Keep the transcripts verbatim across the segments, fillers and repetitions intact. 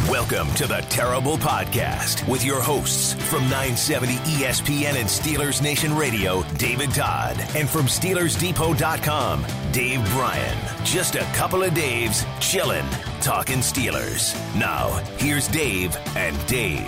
Welcome to the Terrible Podcast with your hosts from nine seventy E S P N and Steelers Nation Radio, David Todd, and from Steelers Depot dot com, Dave Bryan. Just a couple of Daves chillin', talking Steelers. Now, here's Dave and Dave.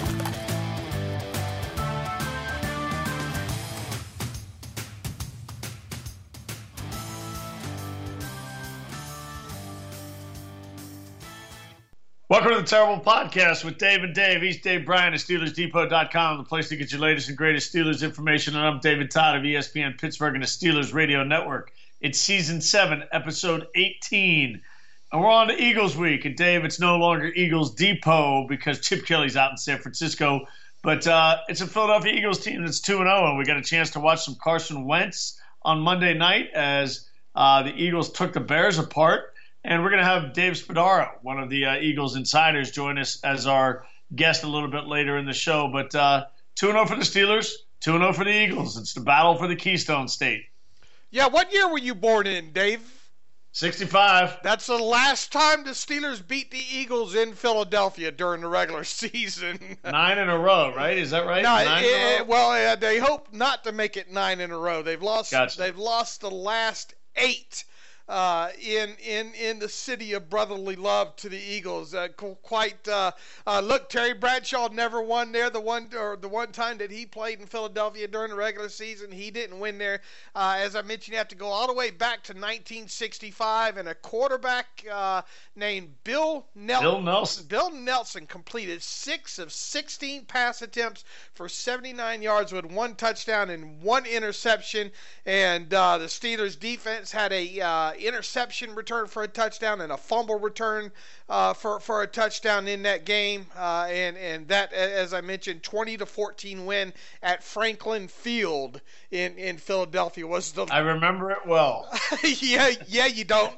Welcome to the Terrible Podcast with Dave and Dave. He's Dave Bryan of Steelers Depot dot com, the place to get your latest and greatest Steelers information. And I'm David Todd of E S P N Pittsburgh and the Steelers Radio Network. It's Season seven, Episode eighteen. And we're on to Eagles Week. And Dave, it's no longer Eagles Depot because Chip Kelly's out in San Francisco. But uh, it's a Philadelphia Eagles team that's two and oh, and we got a chance to watch some Carson Wentz on Monday night as uh, the Eagles took the Bears apart. And we're going to have Dave Spadaro, one of the uh, Eagles insiders, join us as our guest a little bit later in the show. But uh, two and oh for the Steelers, two and oh for the Eagles. It's the battle for the Keystone State. Yeah, what year were you born in, Dave? sixty-five. That's the last time the Steelers beat the Eagles in Philadelphia during the regular season. Nine in a row, right? Is that right? No, nine it, in a row? well, uh, they hope not to make it nine in a row. They've lost. Gotcha. They've lost the last eight. Uh, in in in the city of brotherly love to the Eagles, uh, quite. Uh, uh, look, Terry Bradshaw never won there. The one or the one time that he played in Philadelphia during the regular season, he didn't win there. Uh, as I mentioned, you have to go all the way back to nineteen sixty-five, and a quarterback uh, named Bill Nelson. Bill Nelson. Bill Nelson completed six of sixteen pass attempts for seventy-nine yards with one touchdown and one interception. And uh, the Steelers defense had a uh, interception return for a touchdown and a fumble return uh, for for a touchdown in that game, uh, and and that, as I mentioned, twenty to fourteen win at Franklin Field in, in Philadelphia was the. I remember it well. yeah, yeah, you don't.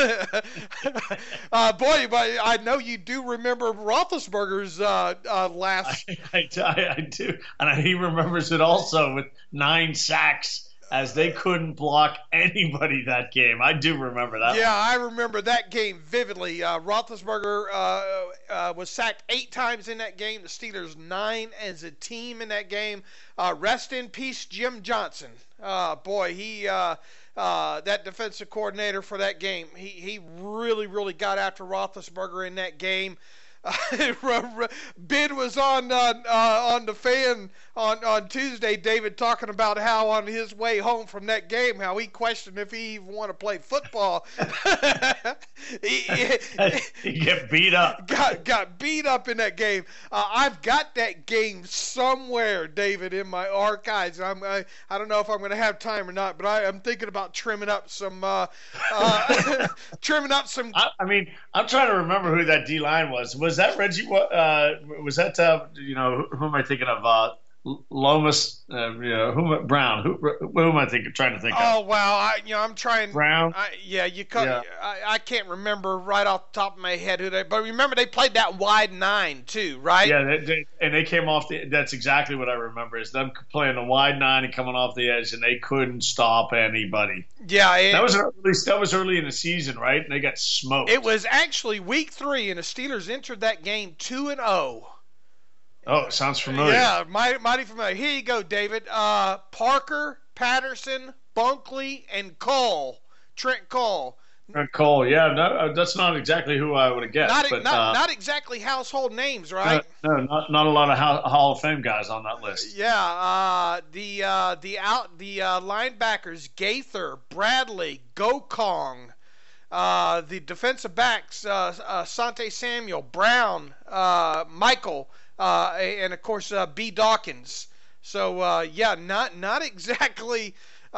uh, boy, but I know you do remember Roethlisberger's uh, uh, last. I, I, I do, and he remembers it also with nine sacks, as they couldn't block anybody that game. I do remember that. Yeah, one. I remember that game vividly. Uh, Roethlisberger uh, uh, was sacked eight times in that game. The Steelers nine as a team in that game. Uh, rest in peace, Jim Johnson. Uh, boy, he uh, uh, that defensive coordinator for that game. He he really really got after Roethlisberger in that game. Uh, Ben was on uh, uh, on the fan on, on Tuesday, David, talking about how on his way home from that game, how he questioned if he even want to play football. he, he, he get beat up. Got got beat up in that game. Uh, I've got that game somewhere, David, in my archives. I'm I, I don't know if I'm going to have time or not, but I, I'm thinking about trimming up some uh, uh, trimming up some. I, I mean, I'm trying to remember who that D line was. Was that Reggie? Uh, was that uh, you know who, who am I thinking of? Uh, Lomas, uh, you know, who Brown? Who, who am I thinking? Trying to think oh, of? Oh well, I you know I'm trying. Brown. I, yeah, you could. Yeah. I, I can't remember right off the top of my head who they. But remember they played that wide nine too, right? Yeah, they, they, and they came off the. That's exactly what I remember is them playing the wide nine and coming off the edge, and they couldn't stop anybody. Yeah, and that was early. That was early in the season, right? And they got smoked. It was actually week three, and the Steelers entered that game two and zero. Oh, sounds familiar. Yeah, mighty, mighty familiar. Here you go, David. Uh, Parker, Patterson, Bunkley, and Cole. Trent Cole. Trent Cole, yeah, no, that's not exactly who I would have guessed. Not, but, not, uh, not exactly household names, right? No, no not, not a lot of Hall of Fame guys on that list. Yeah, uh, the uh, the out the uh, linebackers Gaither, Bradley, Gokong. Uh, the defensive backs uh, uh, Sante Samuel, Brown, uh, Michael. Uh, and of course, uh, B. Dawkins. So uh, yeah, not not exactly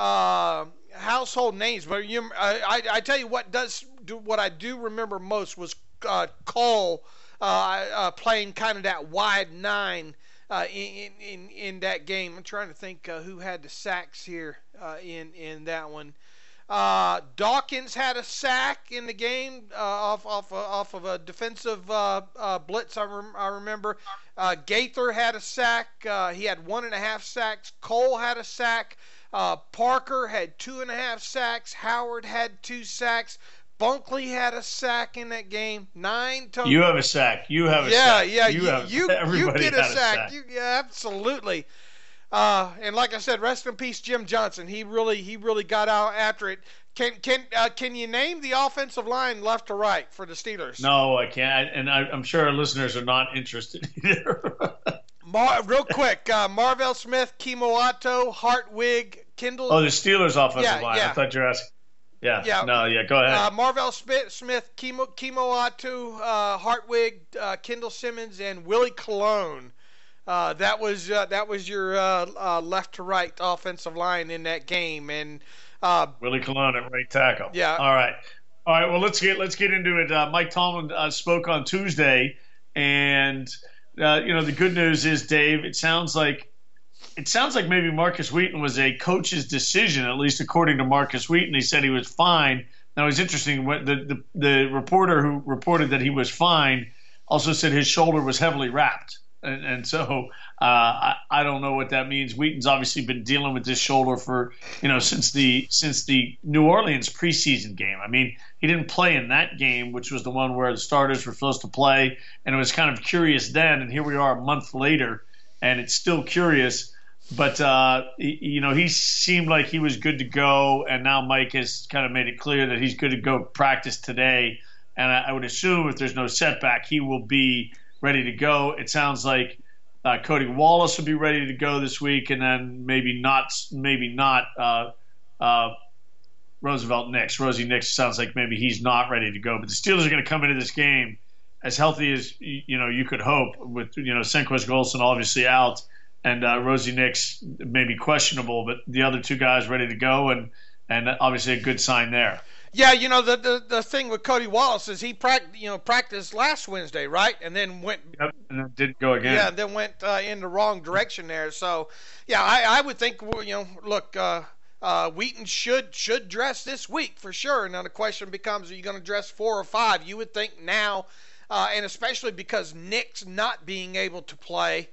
uh, household names, but you, I, I tell you what does do what I do remember most was uh, Cole uh, uh, playing kind of that wide nine uh, in, in in that game. I'm trying to think uh, who had the sacks here uh, in in that one. Uh, Dawkins had a sack in the game uh, off off off of a defensive uh, uh, blitz. I, rem- I remember. Uh, Gaither had a sack. Uh, he had one and a half sacks. Cole had a sack. Uh, Parker had two and a half sacks. Howard had two sacks. Bunkley had a sack in that game. Nine total. You have a sack. You have a yeah, sack. Yeah, you yeah. have, You, you, you get a a sack. sack. You, yeah, absolutely. Uh, and like I said, rest in peace, Jim Johnson. He really, he really got out after it. Can can uh, can you name the offensive line left to right for the Steelers? No, I can't, and I, I'm sure our listeners are not interested either. Mar- real quick, uh, Marvell Smith, Kimoato, Hartwig, Kendall. Oh, the Steelers offensive yeah, line. Yeah. I thought you were asking. Yeah. Yeah. No. Yeah. Go ahead. Uh, Marvell Smith, Smith, Kimo, Kimoato, uh, Hartwig, uh, Kendall Simmons, and Willie Colon. Uh, that was uh, that was your uh, uh, left to right offensive line in that game, and uh, Willie Colon at right tackle. Yeah. All right. All right. Well, let's get let's get into it. Uh, Mike Tomlin uh, spoke on Tuesday, and uh, you know the good news is, Dave, it sounds like it sounds like maybe Marcus Wheaton was a coach's decision, at least according to Marcus Wheaton. He said he was fine. Now it's interesting. The the, the reporter who reported that he was fine also said his shoulder was heavily wrapped. And, and so uh, I, I don't know what that means. Wheaton's obviously been dealing with this shoulder for, you know, since the since the New Orleans preseason game. I mean, he didn't play in that game, which was the one where the starters were supposed to play. And it was kind of curious then. And here we are a month later, and it's still curious. But, uh, he, you know, he seemed like he was good to go. And now Mike has kind of made it clear that he's good to go practice today. And I, I would assume if there's no setback, he will be ready to go. It sounds like uh, Cody Wallace will be ready to go this week, and then maybe not, maybe not uh, uh, Roosevelt Nix. Rosie Nix sounds like maybe he's not ready to go. But the Steelers are going to come into this game as healthy as you know you could hope, with you know Senquez Golson obviously out, and uh, Rosie Nix maybe questionable, but the other two guys ready to go, and and obviously a good sign there. Yeah, you know the, the the thing with Cody Wallace is he pract you know practiced last Wednesday, right, and then went yep, and then didn't go again. Yeah, and then went uh, in the wrong direction there. So, yeah, I, I would think you know look, uh, uh, Wheaton should should dress this week for sure. Now the question becomes, are you going to dress four or five? You would think now, uh, and especially because Nick's not being able to play,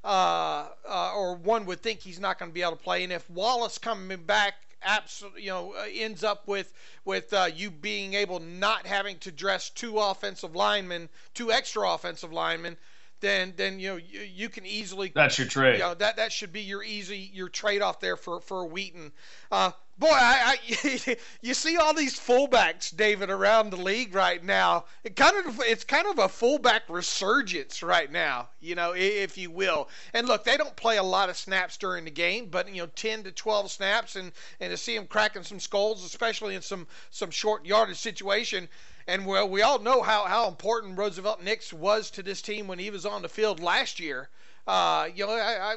uh, uh, or one would think he's not going to be able to play, and if Wallace coming back absolutely, you know, uh, ends up with with uh, you being able not having to dress two offensive linemen, two extra offensive linemen, then then you know you, you can easily that's your trade. You know, that that should be your easy your trade off there for for Wheaton. Uh, boy, I, I you see all these fullbacks, David, around the league right now. It kind of it's kind of a fullback resurgence right now, you know, if you will. And look, they don't play a lot of snaps during the game, but you know, ten to twelve snaps, and and to see them cracking some skulls, especially in some some short yardage situation. And well, we all know how, how important Roosevelt Nix was to this team when he was on the field last year. Uh, you know, I, I,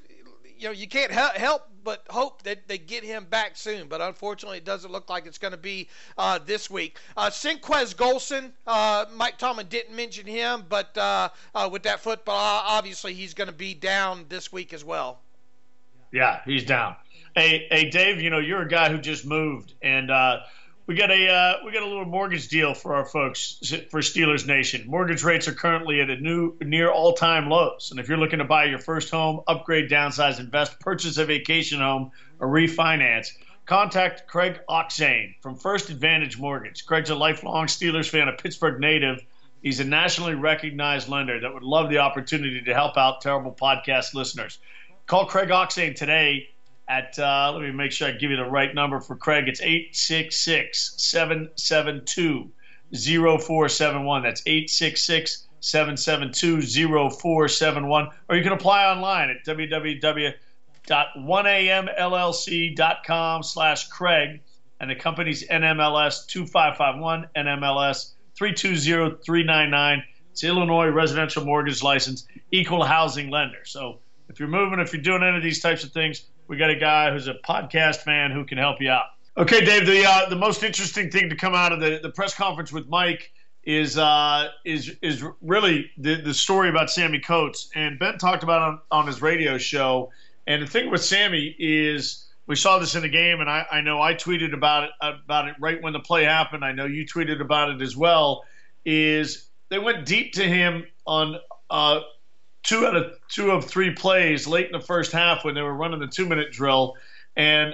you know, you can't help, help but hope that they get him back soon. But unfortunately, it doesn't look like it's going to be uh, this week. Uh, Senquez Golson, uh, Mike Tomlin didn't mention him, but uh, uh, with that football, obviously he's going to be down this week as well. Yeah, he's down. Hey, hey, Dave, you know, you're a guy who just moved, and uh, we got a uh, we got a little mortgage deal for our folks for Steelers Nation. Mortgage rates are currently at a new near all-time lows, and if you're looking to buy your first home, upgrade, downsize, invest, purchase a vacation home, or refinance, contact Craig Oxane from First Advantage Mortgage. Craig's a lifelong Steelers fan, a Pittsburgh native. He's a nationally recognized lender that would love the opportunity to help out Terrible Podcast listeners. Call Craig Oxane today at, uh, let me make sure I give you the right number for Craig. It's eight six six, seven seven two, zero four seven one. That's eight six six, seven seven two, zero four seven one. Or you can apply online at w w w dot one a m l l c dot com slash Craig. And the company's N M L S two five five one, N M L S three two zero three nine nine. It's Illinois residential mortgage license, equal housing lender. So if you're moving, if you're doing any of these types of things, we got a guy who's a podcast fan who can help you out. Okay, Dave, the uh, the most interesting thing to come out of the, the press conference with Mike is uh, is is really the, the story about Sammy Coates. And Ben talked about it on, on his radio show. And the thing with Sammy is we saw this in the game, and I, I know I tweeted about it about it right when the play happened. I know you tweeted about it as well, is they went deep to him on uh, – two out of two of three plays late in the first half when they were running the two-minute drill. And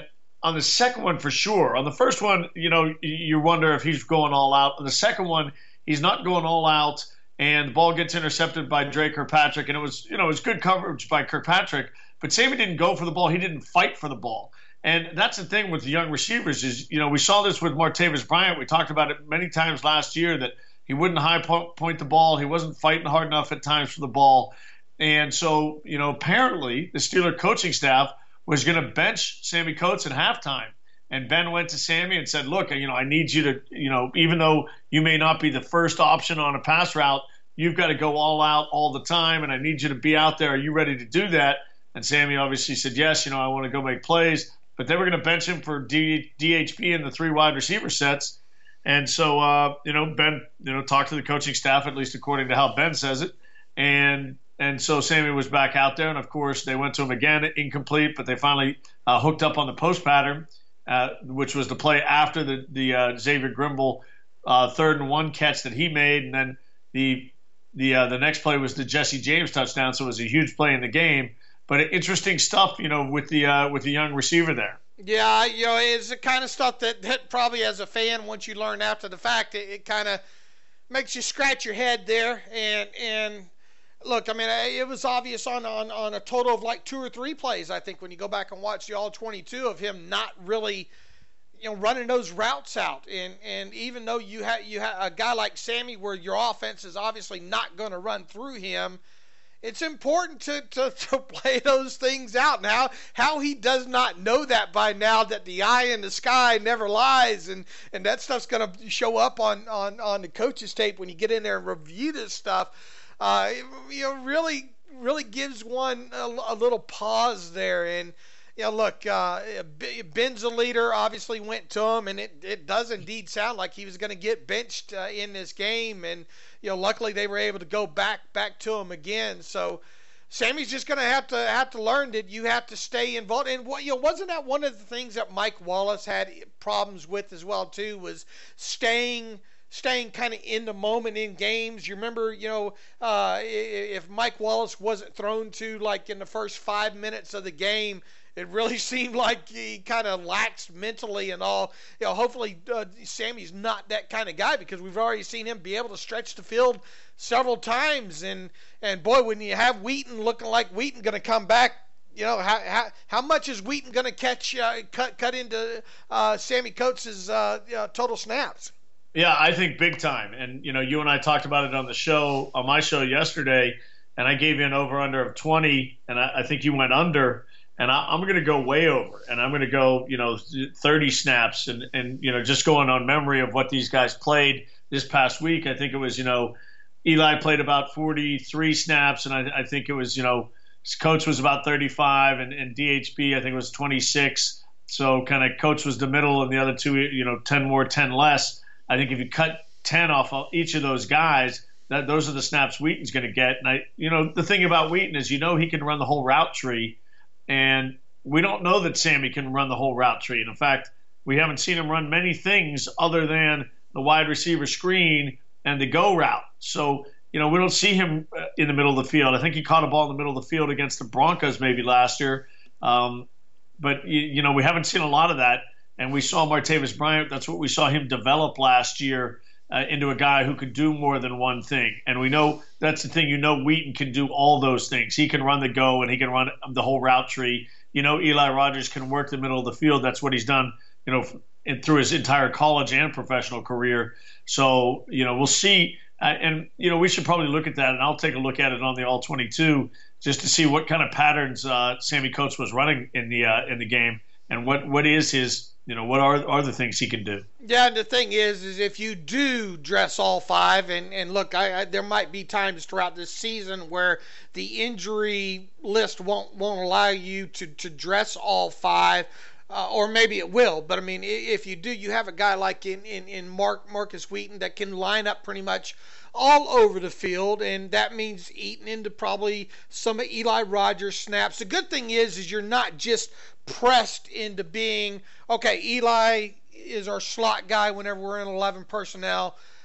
on the second one for sure. On the first one, you know, you wonder if he's going all out. On the second one, he's not going all out, and the ball gets intercepted by Dre Kirkpatrick, and it was, you know, it was good coverage by Kirkpatrick, but Sammy didn't go for the ball. He didn't fight for the ball. And that's the thing with the young receivers is, you know, we saw this with Martavis Bryant. We talked about it many times last year that he wouldn't high point the ball. He wasn't fighting hard enough at times for the ball. And so, you know, apparently the Steeler coaching staff was going to bench Sammy Coates at halftime. And Ben went to Sammy and said, look, you know, I need you to, you know, even though you may not be the first option on a pass route, you've got to go all out all the time, and I need you to be out there. Are you ready to do that? And Sammy obviously said, yes, you know, I want to go make plays. But they were going to bench him for D- DHP in the three wide receiver sets. And so, uh, you know, Ben, you know, talked to the coaching staff, at least according to how Ben says it. And And so Sammy was back out there, and of course they went to him again, incomplete, but they finally uh, hooked up on the post pattern, uh, which was the play after the the uh, Xavier Grimble uh, third and one catch that he made, and then the the uh, the next play was the Jesse James touchdown, so it was a huge play in the game. But interesting stuff, you know, with the uh, with the young receiver there. Yeah, you know, it's the kind of stuff that, that probably as a fan, once you learn after the fact, it, it kind of makes you scratch your head there, and and. Look, I mean, it was obvious on, on, on a total of like two or three plays, I think, when you go back and watch the all twenty-two of him not really, you know, running those routes out. And and even though you have you have a guy like Sammy where your offense is obviously not going to run through him, it's important to, to, to play those things out. Now, how he does not know that by now, that the eye in the sky never lies, and, and that stuff's going to show up on, on, on the coach's tape when you get in there and review this stuff. Uh, you know, really, really gives one a, a little pause there. And, you know, look, uh, Ben's a leader, obviously went to him, and it, it does indeed sound like he was going to get benched uh, in this game. And, you know, luckily they were able to go back back to him again. So Sammy's just going to have to have to learn that you have to stay involved. And what you know, wasn't that one of the things that Mike Wallace had problems with as well too, was staying. staying kind of in the moment in games. You remember, you know, uh, if Mike Wallace wasn't thrown to like in the first five minutes of the game, it really seemed like he kind of laxed mentally and all. You know, hopefully uh, Sammy's not that kind of guy, because we've already seen him be able to stretch the field several times. And, and boy, when you have Wheaton looking like Wheaton going to come back, you know, how how, how much is Wheaton going to catch, uh, cut cut into uh, Sammy Coates' uh, uh, total snaps? Yeah, I think big time. And, you know, you and I talked about it on the show, on my show yesterday, and I gave you an over-under of twenty, and I, I think you went under, and I, I'm going to go way over, and I'm going to go, you know, thirty snaps, and, and, you know, just going on memory of what these guys played this past week. I think it was, you know, Eli played about forty-three snaps, and I, I think it was, you know, his coach was about thirty-five, and, and D H B I think it was twenty-six. So kind of coach was the middle, and the other two, you know, ten more, ten less. I think if you cut ten off of each of those guys, that those are the snaps Wheaton's going to get. And I, you know, the thing about Wheaton is, you know, he can run the whole route tree, and we don't know that Sammy can run the whole route tree. And in fact, we haven't seen him run many things other than the wide receiver screen and the go route. So, you know, we don't see him in the middle of the field. I think he caught a ball in the middle of the field against the Broncos maybe last year. Um, but, you, you know, we haven't seen a lot of that. And we saw Martavis Bryant, that's what we saw him develop last year uh, into a guy who could do more than one thing. And we know that's the thing. You know, Wheaton can do all those things. He can run the go, and he can run the whole route tree. You know, Eli Rogers can work the middle of the field. That's what he's done, you know, in, through his entire college and professional career. So, you know, we'll see. Uh, and, you know, we should probably look at that, and I'll take a look at it on the all twenty-two just to see what kind of patterns uh, Sammy Coates was running in the uh, in the game, and what, what is his – you know, what are are the things he can do? Yeah, and the thing is, is if you do dress all five, and, and look, I, I, there might be times throughout this season where the injury list won't won't allow you to, to dress all five, uh, or maybe it will. But, I mean, if you do, you have a guy like in, in, in Mark Marcus Wheaton that can line up pretty much all over the field, and that means eating into probably some of Eli Rogers' snaps. The good thing is, is you're not just pressed into being, okay, Eli is our slot guy whenever we're in eleven personnel.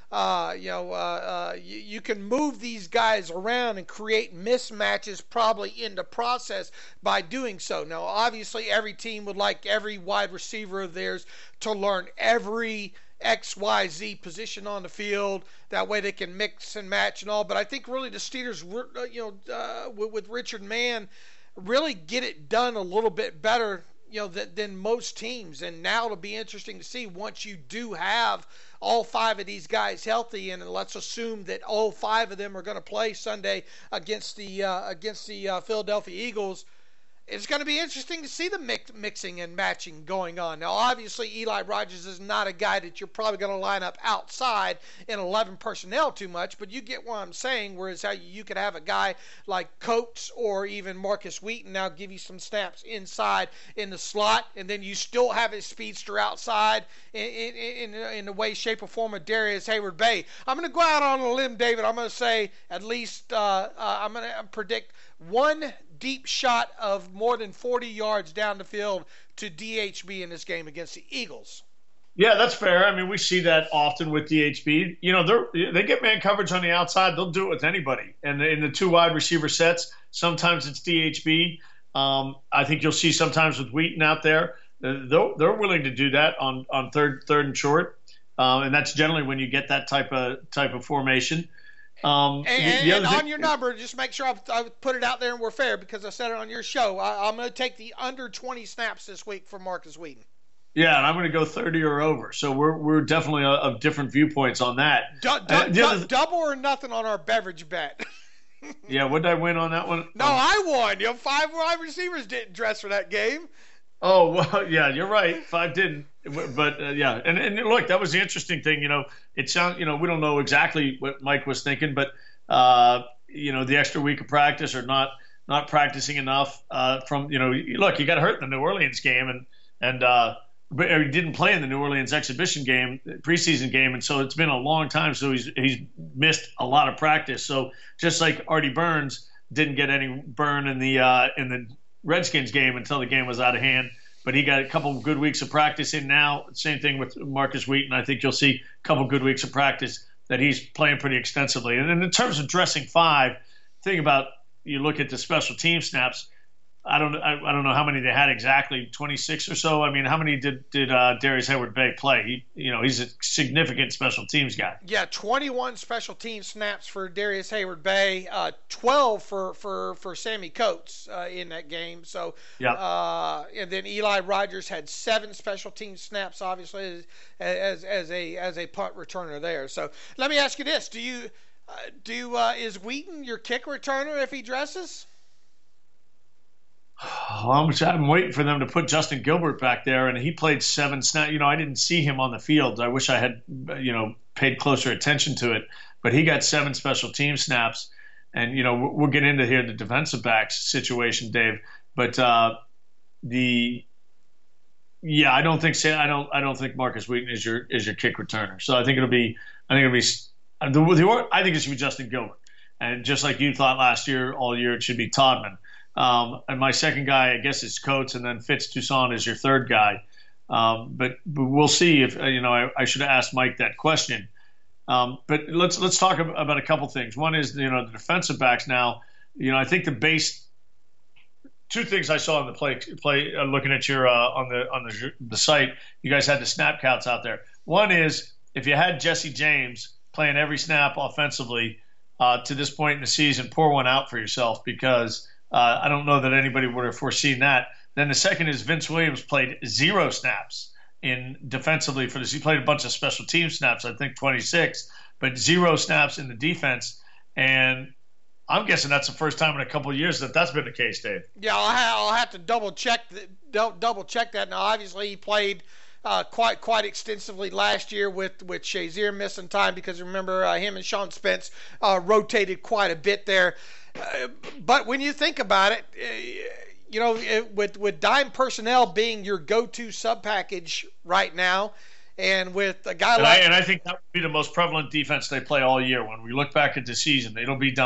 Uh, you know, uh, uh, you, you can move these guys around and create mismatches probably in the process by doing so. Now, obviously, every team would like every wide receiver of theirs to learn every X Y Z position on the field. That way they can mix and match and all. But I think really the Steelers, you know, uh, with, with Richard Mann, really get it done a little bit better, you know, than, than most teams. And now it'll be interesting to see once you do have all five of these guys healthy, and let's assume that all five of them are going to play Sunday against the uh, against the uh, Philadelphia Eagles. It's going to be interesting to see the mix, mixing and matching going on. Now, obviously, Eli Rogers is not a guy that you're probably going to line up outside in eleven personnel too much, but you get what I'm saying, whereas how you could have a guy like Coates or even Marcus Wheaton now give you some snaps inside in the slot, and then you still have his speedster outside in, in, in, in the way, shape, or form of Darius Hayward-Bay. I'm going to go out on a limb, David. I'm going to say at least uh, uh, I'm going to predict one deep shot of more than forty yards down the field to D H B in this game against the Eagles. Yeah, that's fair. I mean, we see that often with D H B. You know, they they get man coverage on the outside. They'll do it with anybody. And in the two wide receiver sets, sometimes it's D H B. Um, I think you'll see sometimes with Wheaton out there. They're, they're willing to do that on, on third third and short. Um, and that's generally when you get that type of type of formation. Um, and, the, the and thing, on your number, just make sure I, I put it out there and we're fair because I said it on your show. I, I'm going to take the under twenty snaps this week for Marcus Wheaton. Yeah, and I'm going to go thirty or over. So we're we're definitely of different viewpoints on that. Du- du- uh, du- other, double or nothing on our beverage bet. Yeah, what did I win on that one? No, um, I won. You know, five wide receivers didn't dress for that game. Oh, well, yeah, you're right. Five didn't. But, uh, yeah, and, and look, that was the interesting thing. You know, it sounds, you know, we don't know exactly what Mike was thinking, but, uh, you know, the extra week of practice or not not practicing enough uh, from, you know, look, you got hurt in the New Orleans game, and, and uh, but he didn't play in the New Orleans exhibition game, preseason game, and so it's been a long time, so he's he's missed a lot of practice. So just like Artie Burns didn't get any burn in the uh, in the Redskins game until the game was out of hand, but he got a couple of good weeks of practice in now. Same thing with Marcus Wheaton. I think you'll see a couple of good weeks of practice that he's playing pretty extensively. And then in terms of dressing five, think about, you look at the special team snaps. I don't I, I don't know how many they had exactly, twenty-six or so. I mean, how many did did uh, Darius Hayward-Bay play? He, you know, he's a significant special teams guy. Yeah, twenty-one special team snaps for Darius Hayward-Bay, uh, twelve for for for Sammy Coates uh, in that game. So, yeah. Uh, and then Eli Rogers had seven special team snaps, obviously as as, as a as a punt returner there. So, let me ask you this: Do you uh, do uh, is Wheaton your kick returner if he dresses? Well, I'm, I'm waiting for them to put Justin Gilbert back there, and he played seven snaps. You know, I didn't see him on the field. I wish I had, you know, paid closer attention to it. But he got seven special team snaps, and you know, we'll get into here the defensive backs situation, Dave. But uh, the yeah, I don't think I don't I don't think Marcus Wheaton is your is your kick returner. So I think it'll be I think it'll be the, the I think it should be Justin Gilbert, and just like you thought last year, all year it should be Todman. Um, and my second guy, I guess, is Coates, and then Fitz Toussaint is your third guy. Um, but, but we'll see if, you know, I, I should have asked Mike that question. Um, but let's let's talk about a couple things. One is, you know, the defensive backs now. You know, I think the base two things I saw on the play play uh, looking at your uh, on the on the the site. You guys had the snap counts out there. One is if you had Jesse James playing every snap offensively uh, to this point in the season, pour one out for yourself because. Uh, I don't know that anybody would have foreseen that. Then the second is Vince Williams played zero snaps in defensively for this. He played a bunch of special team snaps, I think twenty-six, but zero snaps in the defense. And I'm guessing that's the first time in a couple of years that that's been the case, Dave. Yeah, I'll have, I'll have to double check the, double check that. Now, obviously, he played uh, quite quite extensively last year with with Shazier missing time because remember uh, him and Sean Spence uh, rotated quite a bit there. Uh, but when you think about it, uh, you know, it, with with dime personnel being your go-to sub package right now, and with a guy and like I, and I think that would be the most prevalent defense they play all year. When we look back at the season, it'll be dime.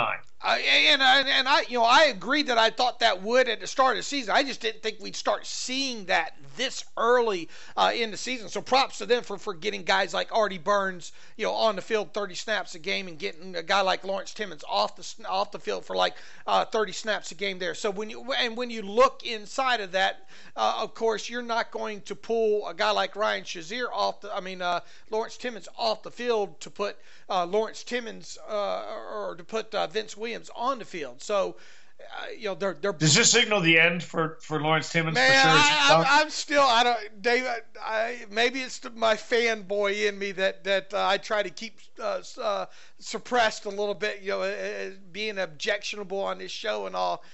Uh, and and I you know I agree that I thought that would at the start of the season. I just didn't think we'd start seeing that this early uh, in the season. So props to them for, for getting guys like Artie Burns, you know, on the field thirty snaps a game, and getting a guy like Lawrence Timmons off the off the field for like uh, thirty snaps a game there. So when you and when you look inside of that, uh, of course, you're not going to pull a guy like Ryan Shazier off the. I mean, uh, Lawrence Timmons off the field to put uh, Lawrence Timmons uh, or to put uh, Vince Williams on the field. So, uh, you know, they're they're. Does this signal the end for, for Lawrence Timmons? Man, for sure? I, I'm, I'm still. I don't, Dave. I, maybe it's the, my fanboy in me that that uh, I try to keep uh, uh, suppressed a little bit. You know, uh, being objectionable on this show and all.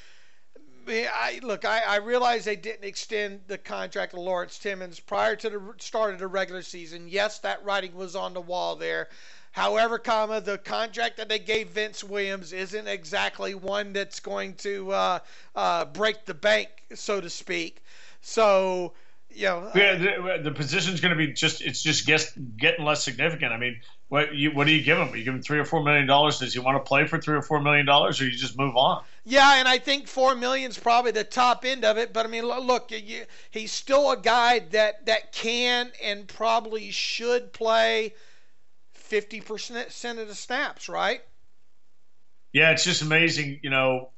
I look. I, I realize they didn't extend the contract of Lawrence Timmons prior to the start of the regular season. Yes, that writing was on the wall there. However, comma, the contract that they gave Vince Williams isn't exactly one that's going to uh, uh, break the bank, so to speak. So, you know, yeah, the, the position's going to be just it's just gets, getting less significant. I mean, what you what do you give him? You give him three or four million dollars. Does he want to play for three or four million dollars, or you just move on? Yeah, and I think four million is probably the top end of it. But I mean, look, you, he's still a guy that that can and probably should play fifty percent of the snaps, right? Yeah, it's just amazing, you know,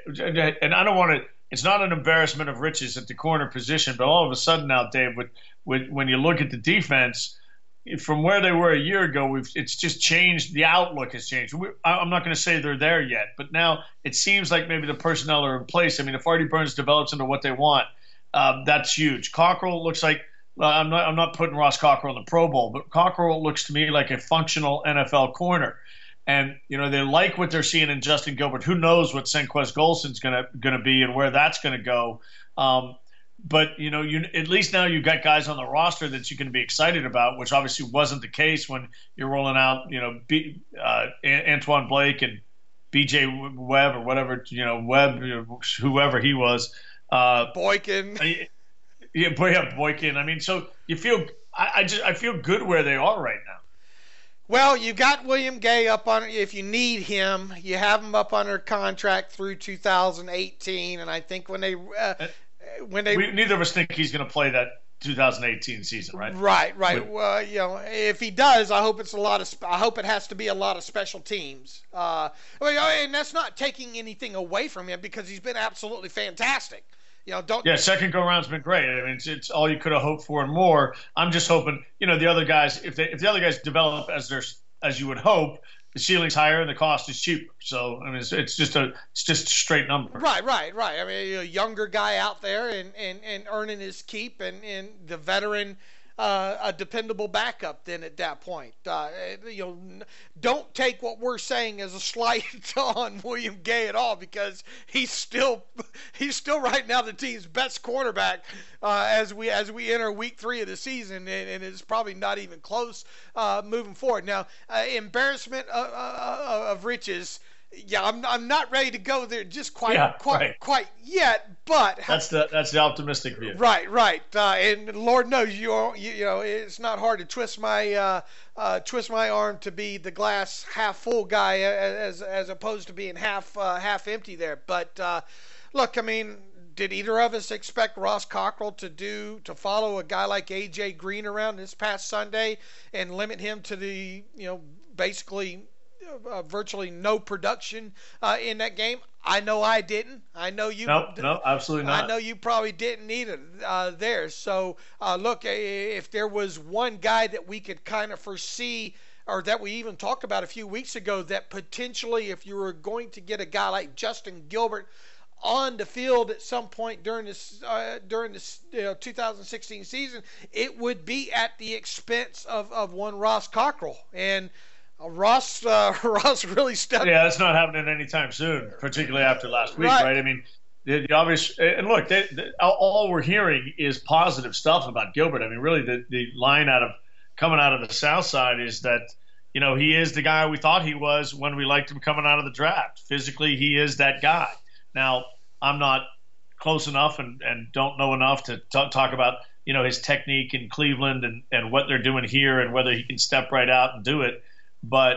and I don't want to, it's not an embarrassment of riches at the corner position, but all of a sudden now, Dave, with, with when you look at the defense, from where they were a year ago, we've it's just changed. The outlook has changed. We, I'm not going to say they're there yet, but now it seems like maybe the personnel are in place. I mean, if Artie Burns develops into what they want, uh, that's huge. Cockrell looks like, well, I'm not I'm not putting Ross Cockrell in the Pro Bowl, but Cockrell looks to me like a functional N F L corner. And, you know, they like what they're seeing in Justin Gilbert. Who knows what Senquez Golson's going to going to be and where that's going to go. Um, but, you know, you at least now you've got guys on the roster that you can be excited about, which obviously wasn't the case when you're rolling out, you know, B, uh, Antoine Blake and B J Webb or whatever, you know, Webb, whoever he was. Uh, Boykin. Yeah, yeah, Boykin. I mean, so you feel I, I just I feel good where they are right now. Well, you got William Gay up on it. If you need him, you have him up under contract through two thousand eighteen, and I think when they uh, when they we, neither of us think he's going to play that two thousand eighteen season, right? Right, right. We, well, you know, if he does, I hope it's a lot of. I hope it has to be a lot of special teams. Uh, and that's not taking anything away from him because he's been absolutely fantastic. You know, don't. Yeah, second go round's been great. I mean, it's, it's all you could have hoped for and more. I'm just hoping, you know, the other guys, if they if the other guys develop as they're as you would hope, the ceiling's higher and the cost is cheaper. So I mean, it's, it's just a it's just a straight number. Right, right, right. I mean, a younger guy out there and, and, and earning his keep, and, and the veteran. Uh, a dependable backup then at that point. Uh, you know, don't take what we're saying as a slight on William Gay at all, because he's still he's still right now the team's best quarterback uh, as we as we enter week three of the season, and, and it's probably not even close uh, moving forward. Now, uh, embarrassment of, uh, of riches. Yeah, I'm I'm not ready to go there just quite yeah, quite right. quite yet, but that's the that's the optimistic view. Right, right, uh, and Lord knows you, you you know it's not hard to twist my uh, uh, twist my arm to be the glass half full guy as as opposed to being half uh, half empty there. But uh, look, I mean, did either of us expect Ross Cockrell to do to follow a guy like A J Green around this past Sunday and limit him to the you know basically. Uh, virtually no production uh, in that game? I know I didn't. I know you. No, no, absolutely not. I know you probably didn't need it uh, there. So uh, look, if there was one guy that we could kind of foresee, or that we even talked about a few weeks ago, that potentially, if you were going to get a guy like Justin Gilbert on the field at some point during this uh, during this you know, two thousand sixteen season, it would be at the expense of, of one Ross Cockrell. And Uh, Ross, uh, Ross really stepped. Yeah, that's not happening anytime soon, particularly after last week, right? right? I mean, the, the obvious and look, they, they, all we're hearing is positive stuff about Gilbert. I mean, really, the, the line out of coming out of the South Side is that you know he is the guy we thought he was when we liked him coming out of the draft. Physically, he is that guy. Now, I'm not close enough and, and don't know enough to t- talk about you know his technique in Cleveland and, and what they're doing here and whether he can step right out and do it. But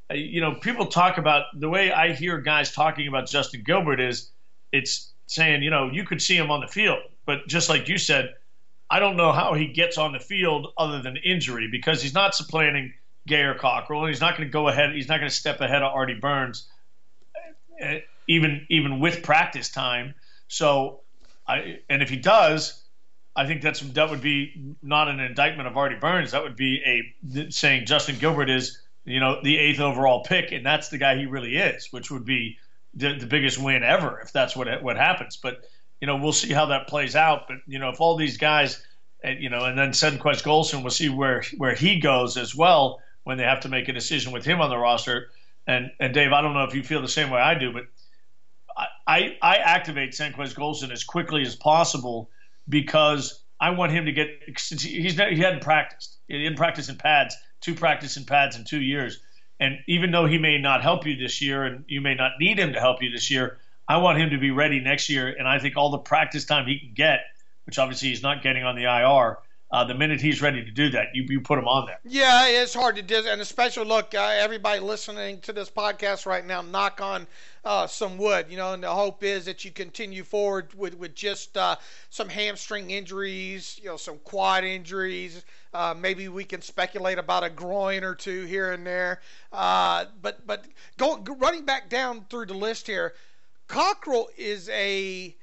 uh, you know, people talk about the way I hear guys talking about Justin Gilbert is it's saying, you know, you could see him on the field, but just like you said, I don't know how he gets on the field other than injury because he's not supplanting Gay or Cockrell, and he's not going to go ahead. He's not going to step ahead of Artie Burns, uh, even even with practice time. So, I and if he does, I think that's that would be not an indictment of Artie Burns. That would be a saying Justin Gilbert is, you know, the eighth overall pick, and that's the guy he really is, which would be the, the biggest win ever if that's what what happens. But you know, we'll see how that plays out. But you know, if all these guys, and, you know, and then Senquez Golson, we'll see where where he goes as well when they have to make a decision with him on the roster. And and Dave, I don't know if you feel the same way I do, but I I, I activate Senquez Golson as quickly as possible because I want him to get since he's he hadn't practiced. He didn't practice in pads, two practice in pads in two years. And even though he may not help you this year and you may not need him to help you this year, I want him to be ready next year. And I think all the practice time he can get, which obviously he's not getting on the I R, uh, the minute he's ready to do that, you, you put him on there. Yeah, it's hard to do. And especially, look, uh, everybody listening to this podcast right now, knock on uh, some wood, you know, and the hope is that you continue forward with, with just uh, some hamstring injuries, you know, some quad injuries. Uh, maybe we can speculate about a groin or two here and there. Uh, but but go, running back down through the list here, Cockrell is a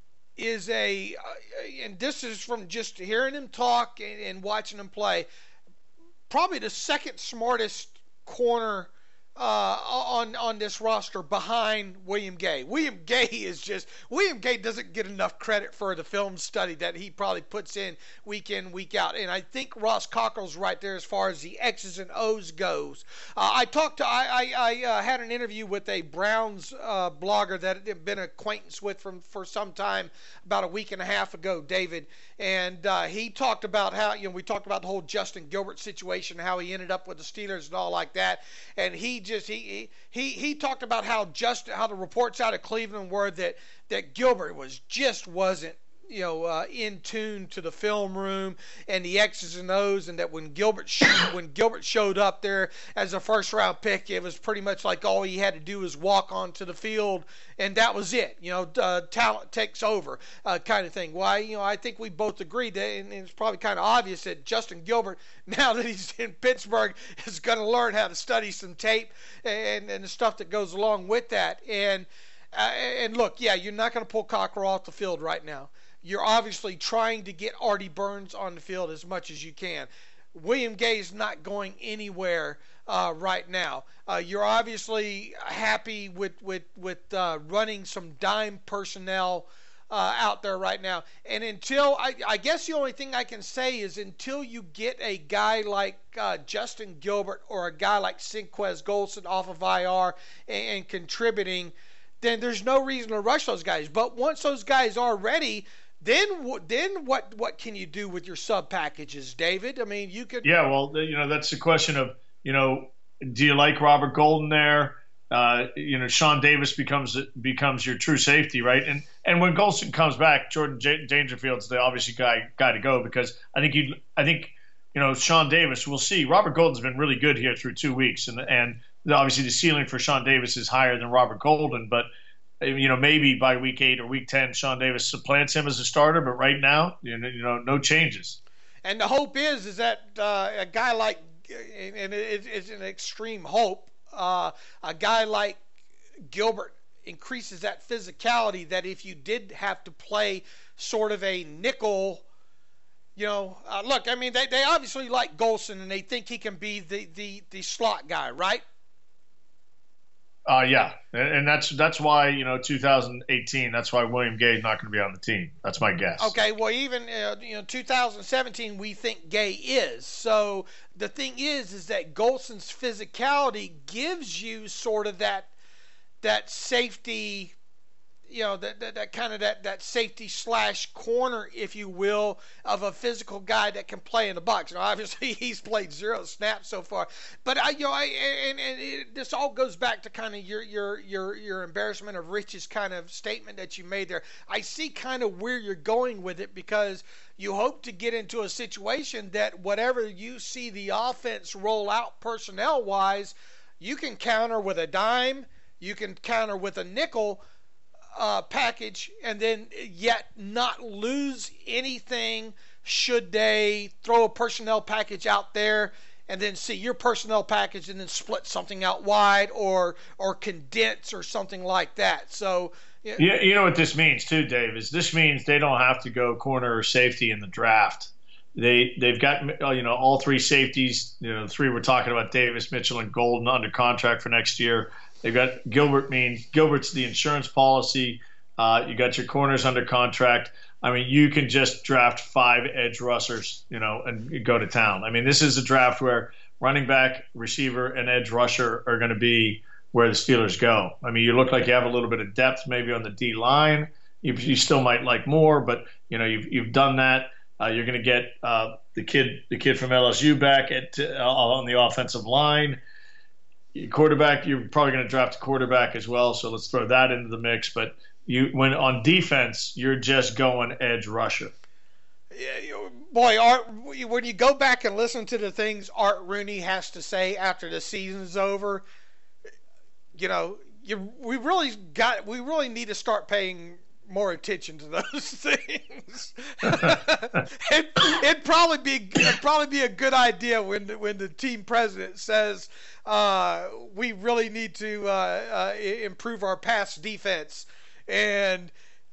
is a uh, and this is from just hearing him talk and, and watching him play, probably the second smartest corner uh, on on this roster behind William Gay. William Gay is just William Gay doesn't get enough credit for the film study that he probably puts in week in, week out. And I think Ross Cockrell's right there as far as the X's and O's goes. Uh, I talked to I I, I uh, had an interview with a Browns uh, blogger that I've been acquaintance with from for some time about a week and a half ago, David, and uh, he talked about how you know we talked about the whole Justin Gilbert situation, how he ended up with the Steelers and all like that, and he just he he he talked about how just how the reports out of Cleveland were that that Gilbert was just wasn't you know uh, in tune to the film room and the X's and O's, and that when Gilbert sh- when Gilbert showed up there as a first round pick, it was pretty much like all he had to do was walk onto the field and that was it. You know, uh, talent takes over, uh, kind of thing. Why? You know, I think we both agreed that, and it's probably kind of obvious that Justin Gilbert, now that he's in Pittsburgh, is going to learn how to study some tape and and the stuff that goes along with that. And uh, and look, yeah, you're not going to pull Cockrell off the field right now. You're obviously trying to get Artie Burns on the field as much as you can. William Gay is not going anywhere uh, right now. Uh, you're obviously happy with with with uh, running some dime personnel uh, out there right now. And until I, I guess the only thing I can say is until you get a guy like uh, Justin Gilbert or a guy like Senquez Golson off of I R and, and contributing, then there's no reason to rush those guys. But once those guys are ready, Then, then what? What can you do with your sub packages, David? I mean, you could. Yeah, well, you know, that's the question of, you know, do you like Robert Golden there? Uh, you know, Sean Davis becomes becomes your true safety, right? And and when Golson comes back, Jordan J- Dangerfield's the obviously guy guy to go because I think you I think you know Sean Davis. We'll see. Robert Golden's been really good here through two weeks, and and obviously the ceiling for Sean Davis is higher than Robert Golden, but. You know, maybe by week eight or week ten, Sean Davis supplants him as a starter. But right now, you know, you know no changes. And the hope is, is that uh, a guy like, and it, it's an extreme hope, uh, a guy like Gilbert increases that physicality. That if you did have to play sort of a nickel, you know, uh, look, I mean, they, they obviously like Golson and they think he can be the, the, the slot guy, right? Uh, yeah, and that's that's why, you know, two thousand eighteen, that's why William Gay is not going to be on the team. That's my guess. Okay, well, even, uh, you know, two thousand seventeen, we think Gay is. So the thing is, is that Golson's physicality gives you sort of that that safety, you know, that, that, that kind of that, that safety slash corner, if you will, of a physical guy that can play in the box. Now, obviously, he's played zero snaps so far. But, I, you know, I, and, and it, this all goes back to kind of your, your, your, your embarrassment of riches kind of statement that you made there. I see kind of where you're going with it because you hope to get into a situation that whatever you see the offense roll out personnel-wise, you can counter with a dime, you can counter with a nickel uh, package, and then yet not lose anything should they throw a personnel package out there and then see your personnel package and then split something out wide or or condense or something like that. So yeah, you know what this means too, Dave, is this means they don't have to go corner or safety in the draft. They they've got you know all three safeties. You know, the three we're talking about: Davis, Mitchell, and Golden under contract for next year. They've got Gilbert. Means Gilbert's the insurance policy. Uh, you got your corners under contract. I mean, you can just draft five edge rushers, you know, and go to town. I mean, this is a draft where running back, receiver, and edge rusher are going to be where the Steelers go. I mean, you look like you have a little bit of depth maybe on the D line. You, you still might like more, but you know, you've you've done that. Uh, you're going to get uh, the kid, the kid from L S U back at uh, on the offensive line. Your quarterback, you're probably going to draft a quarterback as well. So let's throw that into the mix. But you, when on defense, you're just going edge rusher. Yeah, boy, Art, when you go back and listen to the things Art Rooney has to say after the season's over, you know, you we really got we really need to start paying more attention to those things. it, it'd probably be it'd probably be a good idea when the, when the team president says uh, we really need to uh, uh, improve our pass defense, and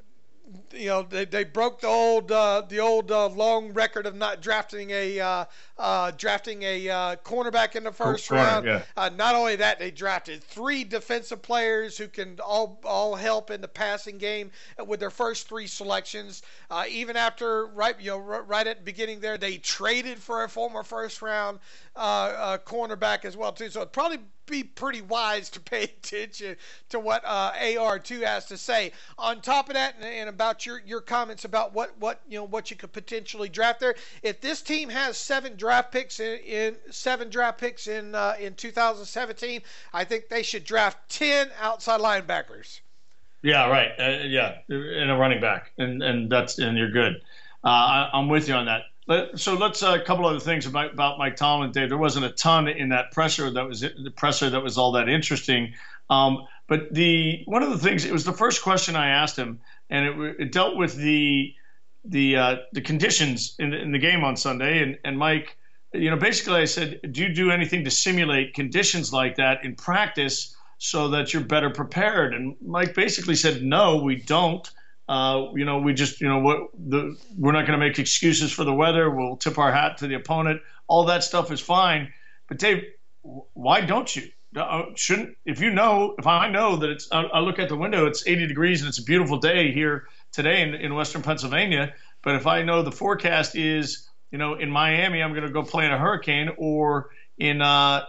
you know they, they broke the old uh, the old uh, long record of not drafting a uh, uh, drafting a uh, cornerback in the first Corner, round. yeah. Uh, not only that, they drafted three defensive players who can all all help in the passing game with their first three selections. Uh, even after right you know right at the beginning there, they traded for a former first round uh, uh, cornerback as well too. So it'd probably be pretty wise to pay attention to what uh, A R two has to say. On top of that, and, and about your, your comments about what, what you know what you could potentially draft there, if this team has seven draft picks in, in seven draft picks in uh, in two thousand seventeen, I think they should draft ten outside linebackers. Yeah, right. Uh, yeah, and a running back, and and that's and you're good. Uh, I, I'm with you on that. So let's uh, a couple other things about, about Mike Tomlin, Dave. There wasn't a ton in that presser that was the presser that was all that interesting. Um, but the one of the things, it was the first question I asked him, and it, it dealt with the the uh, the conditions in the, in the game on Sunday. And, and Mike, you know, basically I said, do you do anything to simulate conditions like that in practice so that you're better prepared? And Mike basically said, no, we don't. Uh, you know, we just, you know, what the we're not going to make excuses for the weather. We'll tip our hat to the opponent. All that stuff is fine. But Dave, why don't you? Uh, shouldn't if you know if I know that it's I, I look at the window, it's eighty degrees and it's a beautiful day here today in, in Western Pennsylvania. But if I know the forecast is, you know, in Miami, I'm going to go play in a hurricane, or in uh,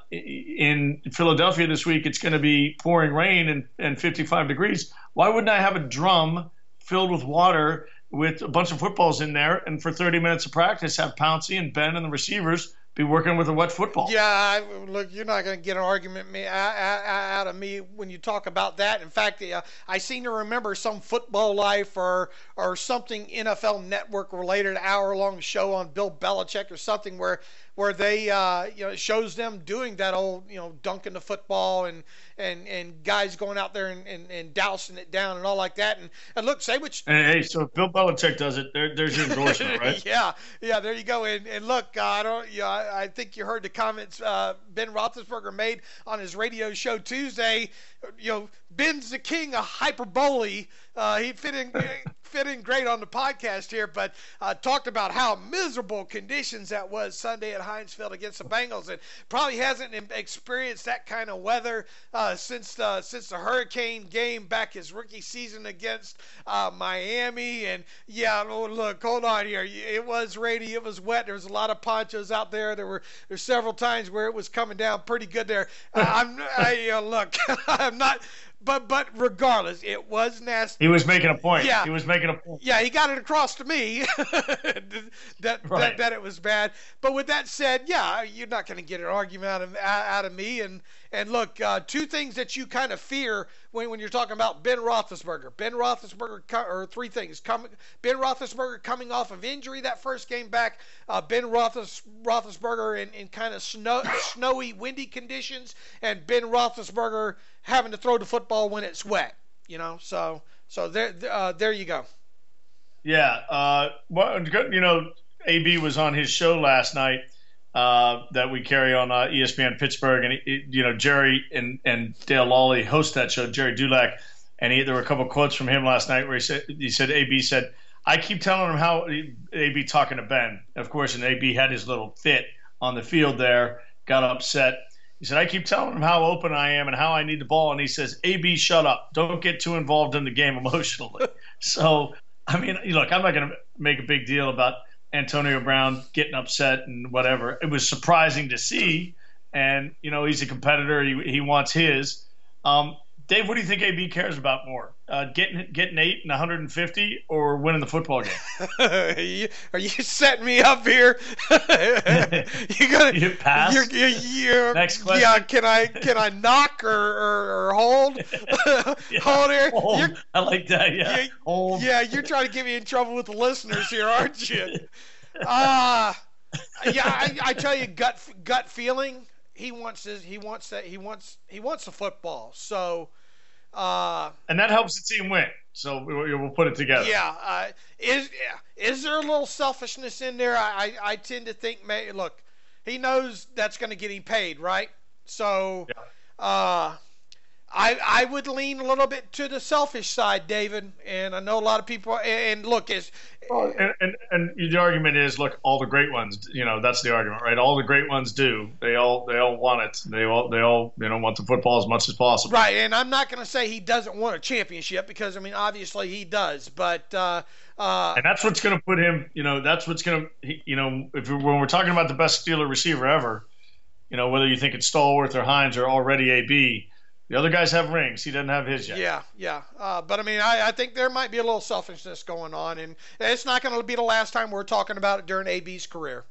in Philadelphia this week, it's going to be pouring rain and, and fifty-five degrees. Why wouldn't I have a drum filled with water with a bunch of footballs in there, and for thirty minutes of practice have Pouncey and Ben and the receivers be working with a wet football? Yeah, I, look, you're not going to get an argument me, out of me when you talk about that. In fact, uh, I seem to remember some Football Life or or something N F L Network related hour-long show on Bill Belichick or something where where they uh, you know it shows them doing that old you know dunking the football and and, and guys going out there and, and, and dousing it down and all like that. And, and look, say what you, hey, hey, so if Bill Belichick does it, there, there's your endorsement, right? yeah, yeah, there you go. And, and look, uh, I don't, yeah, I, I think you heard the comments uh, Ben Roethlisberger made on his radio show Tuesday. You know, Ben's the king of hyperbole. Uh, he fit in fit in great on the podcast here, but uh, talked about how miserable conditions that was Sunday at Heinz Field against the Bengals, and probably hasn't experienced that kind of weather uh, since the since the hurricane game back his rookie season against uh, Miami. And yeah, look, hold on here. It was rainy, it was wet. There was a lot of ponchos out there. There were there's several times where it was coming down pretty good there. Uh, I'm I, uh, look, I'm not. But but regardless, it was nasty. He was making a point. Yeah. He was making a point. Yeah, he got it across to me that, Right. that that it was bad. But with that said, yeah, you're not going to get an argument out of out of me. And and look, uh, two things that you kind of fear when, when you're talking about Ben Roethlisberger. Ben Roethlisberger, or three things. Coming, Ben Roethlisberger coming off of injury that first game back. Uh, Ben Roethlis, Roethlisberger in, in kind of snow, snowy, windy conditions. And Ben Roethlisberger having to throw the football when it's wet. You know, so so there uh, there you go. Yeah. Uh, well, you know, A B was on his show last night. Uh, that we carry on uh, E S P N Pittsburgh, and it, you know Jerry and, and Dale Lawley host that show, Jerry Dulac, and he, there were a couple of quotes from him last night where he said he said A B said, I keep telling him how A B talking to Ben, of course, and A B had his little fit on the field there, got upset. He said, I keep telling him how open I am and how I need the ball, and he says, A B, shut up, don't get too involved in the game emotionally. So I mean, look, I'm not going to make a big deal about Antonio Brown getting upset and whatever. It was surprising to see, and you know he's a competitor. He, he wants his. Um, Dave, what do you think A B cares about more? Uh, getting getting eight and one hundred fifty, or winning the football game? are, you, are you setting me up here? you gonna you pass? You're, you're, you're, Next question. Yeah, can I can I knock or, or, or hold? yeah, hold here. Hold. You're, I like that. Yeah. you, hold. Yeah, you're trying to get me in trouble with the listeners here, aren't you? Uh yeah, I, I tell you, gut gut feeling. He wants his. He wants that. He wants. He wants the football. So. Uh, and that helps the team win. So we, we'll put it together. Yeah. Uh, is is there a little selfishness in there? I, I, I tend to think, may, look, he knows that's going to get him paid, right? So yeah. uh, I I would lean a little bit to the selfish side, David. And I know a lot of people. And look, is well, and, and and the argument is, look, all the great ones. You know, that's the argument, right? All the great ones do. They all they all want it. They all they all you know want the football as much as possible. Right. And I'm not going to say he doesn't want a championship, because I mean obviously he does. But uh, uh, and that's what's going to put him. You know, that's what's going to. You know, if when we're talking about the best Steeler receiver ever, you know, whether you think it's Stallworth or Hines or already A B. The other guys have rings. He doesn't have his yet. Yeah, yeah. Uh, but, I mean, I, I think there might be a little selfishness going on. And it's not going to be the last time we're talking about it during A B's career.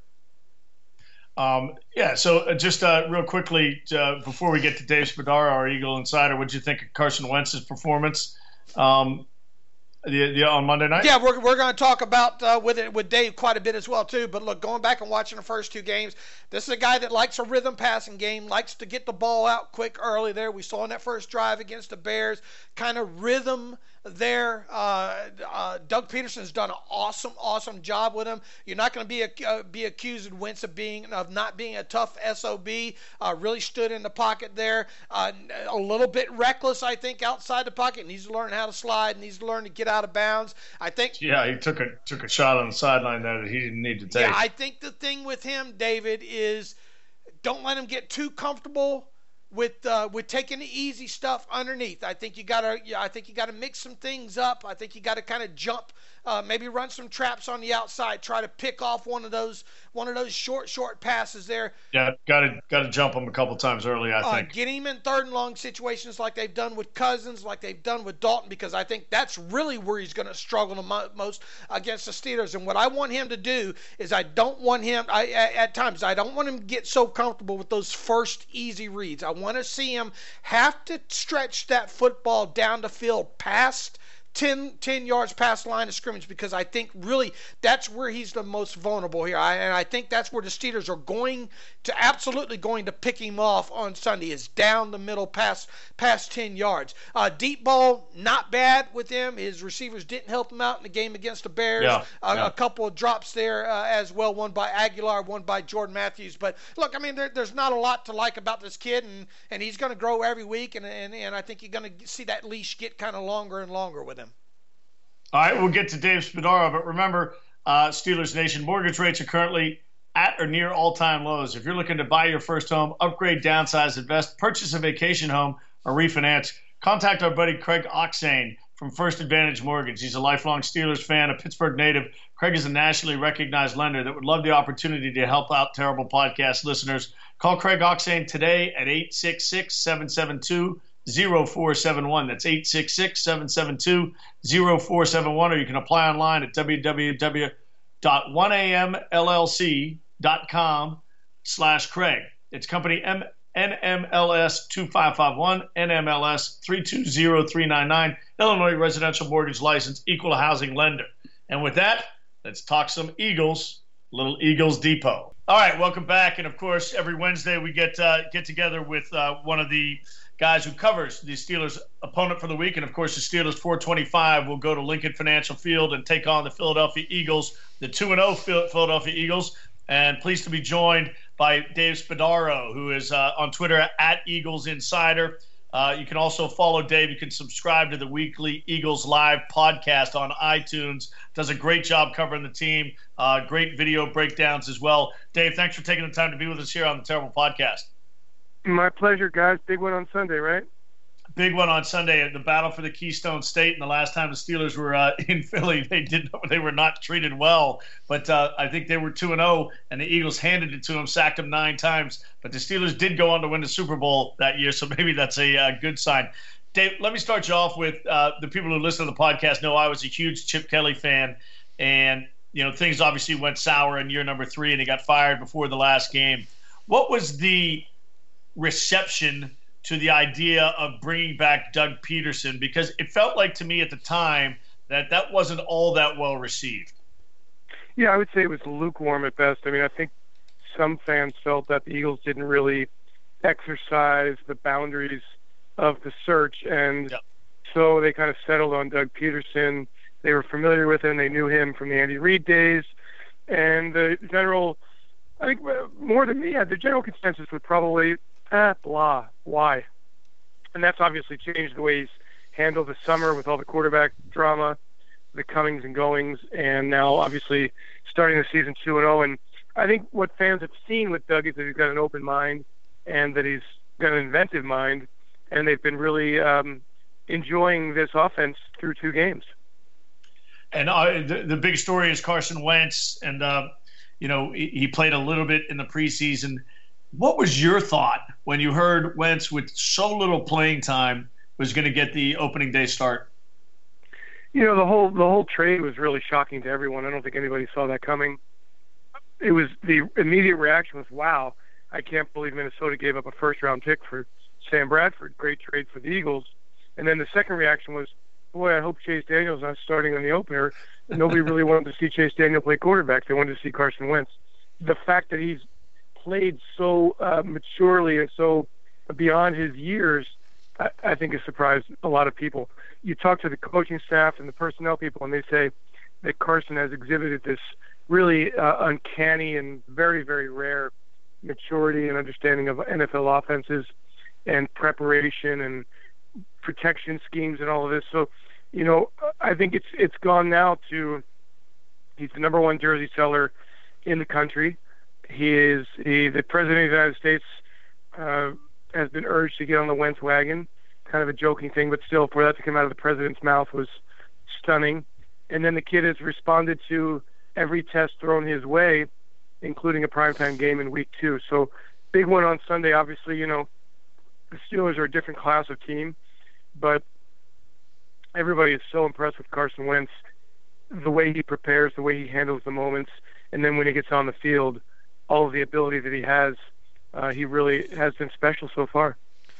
Um, yeah, so just uh, real quickly, uh, before we get to Dave Spadaro, our Eagle Insider, what did you think of Carson Wentz's performance um, the, the, on Monday night? Yeah, we're, we're going to talk about uh, with it with Dave quite a bit as well, too. But, look, going back and watching the first two games, this is a guy that likes a rhythm passing game, likes to get the ball out quick early there. We saw in that first drive against the Bears, kind of rhythm there. Uh, uh, Doug Peterson's done an awesome, awesome job with him. You're not going to be a, uh, be accused of Wentz of being of not being a tough S O B. Uh, really stood in the pocket there. Uh, a little bit reckless, I think, outside the pocket. Needs to learn how to slide. Needs to learn to get out of bounds. I think. Yeah, he took a took a shot on the sideline there that he didn't need to take. Yeah, I think the thing with him, David, is don't let him get too comfortable with uh, with taking the easy stuff underneath. I think you gotta yeah, I think you gotta mix some things up. I think you gotta kind of jump, uh, maybe run some traps on the outside, try to pick off one of those one of those short short passes there. Yeah, gotta gotta jump him a couple times early. I uh, think get him in third and long situations like they've done with Cousins, like they've done with Dalton, because I think that's really where he's going to struggle the mo- most against the Steelers. And what I want him to do is I don't want him I, at, at times I don't want him to get so comfortable with those first easy reads. I want to see him have to stretch that football down the field past ten, ten yards past the line of scrimmage, because I think really that's where he's the most vulnerable here. I, and I think that's where the Steelers are going to absolutely going to pick him off on Sunday, is down the middle past past ten yards. Uh, deep ball, not bad with him. His receivers didn't help him out in the game against the Bears. Yeah, uh, yeah. A couple of drops there uh, as well, one by Aguilar, one by Jordan Matthews. But look, I mean, there, there's not a lot to like about this kid, and, and he's going to grow every week, and, and, and I think you're going to see that leash get kind of longer and longer with him. All right, we'll get to Dave Spadaro, but remember, uh, Steelers Nation, mortgage rates are currently at or near all-time lows. If you're looking to buy your first home, upgrade, downsize, invest, purchase a vacation home, or refinance, contact our buddy Craig Oxane from First Advantage Mortgage. He's a lifelong Steelers fan, a Pittsburgh native. Craig is a nationally recognized lender that would love the opportunity to help out Terrible Podcast listeners. Call Craig Oxane today at eight six six, seven seven two, zero four seven one. That's eight six six, seven seven two, zero four seven one, or you can apply online at w w w dot one a m l l c dot com slash Craig. It's company M N M L S two five five one, N M L S three two zero three nine nine, Illinois Residential Mortgage License, Equal Housing Lender. And with that, let's talk some Eagles, little Eagles Depot. All right, welcome back. And, of course, every Wednesday we get uh, get together with uh, one of the guys who covers the Steelers' opponent for the week. And, of course, the Steelers four twenty-five will go to Lincoln Financial Field and take on the Philadelphia Eagles, the two and oh Philadelphia Eagles. And pleased to be joined by Dave Spadaro, who is uh, on Twitter at Eagles Insider. Uh, you can also follow Dave. You can subscribe to the weekly Eagles Live podcast on iTunes. Does a great job covering the team. Uh, great video breakdowns as well. Dave, thanks for taking the time to be with us here on the Terrible Podcast. My pleasure, guys. Big one on Sunday, right? Big one on Sunday, the battle for the Keystone State. And the last time the Steelers were uh, in Philly, they did they were not treated well. But uh, I think they were two and oh, and the Eagles handed it to them, sacked them nine times. But the Steelers did go on to win the Super Bowl that year, so maybe that's a uh, good sign. Dave, let me start you off with uh, the people who listen to the podcast know I was a huge Chip Kelly fan, and you know things obviously went sour in year number three, and he got fired before the last game. What was the reception to the idea of bringing back Doug Peterson? Because it felt like to me at the time that that wasn't all that well received. Yeah, I would say it was lukewarm at best. I mean, I think some fans felt that the Eagles didn't really exercise the boundaries of the search, and yep. so they kind of settled on Doug Peterson. They were familiar with him. They knew him from the Andy Reid days. And the general, I think more than me, yeah, the general consensus was probably, ah, blah, why? And that's obviously changed the way he's handled the summer with all the quarterback drama, the comings and goings, and now obviously starting the season two and oh. And I think what fans have seen with Doug is that he's got an open mind and that he's got an inventive mind, and they've been really um, enjoying this offense through two games. And uh, the, the big story is Carson Wentz, and, uh, you know, he, he played a little bit in the preseason. What was your thought when you heard Wentz, with so little playing time, was going to get the opening day start? You know, the whole the whole trade was really shocking to everyone. I don't think anybody saw that coming. It was the immediate reaction was, wow, I can't believe Minnesota gave up a first-round pick for Sam Bradford. Great trade for the Eagles. And then the second reaction was, boy, I hope Chase Daniel's not starting on the opener. Nobody really wanted to see Chase Daniel play quarterback. They wanted to see Carson Wentz. The fact that he's played so uh, maturely and so beyond his years, I, I think has surprised a lot of people. You talk to the coaching staff and the personnel people, and they say that Carson has exhibited this really uh, uncanny and very, very rare maturity and understanding of N F L offenses and preparation and protection schemes and all of this. So, you know, I think it's it's gone now to he's the number one jersey seller in the country. He is he the president of the United States uh, has been urged to get on the Wentz wagon. Kind of a joking thing, but still, for that to come out of the president's mouth was stunning. And then the kid has responded to every test thrown his way, including a primetime game in week two. So, big one on Sunday. Obviously, you know, the Steelers are a different class of team, but everybody is so impressed with Carson Wentz, the way he prepares, the way he handles the moments, and then when he gets on the field, all of the ability that he has, uh, he really has been special so far.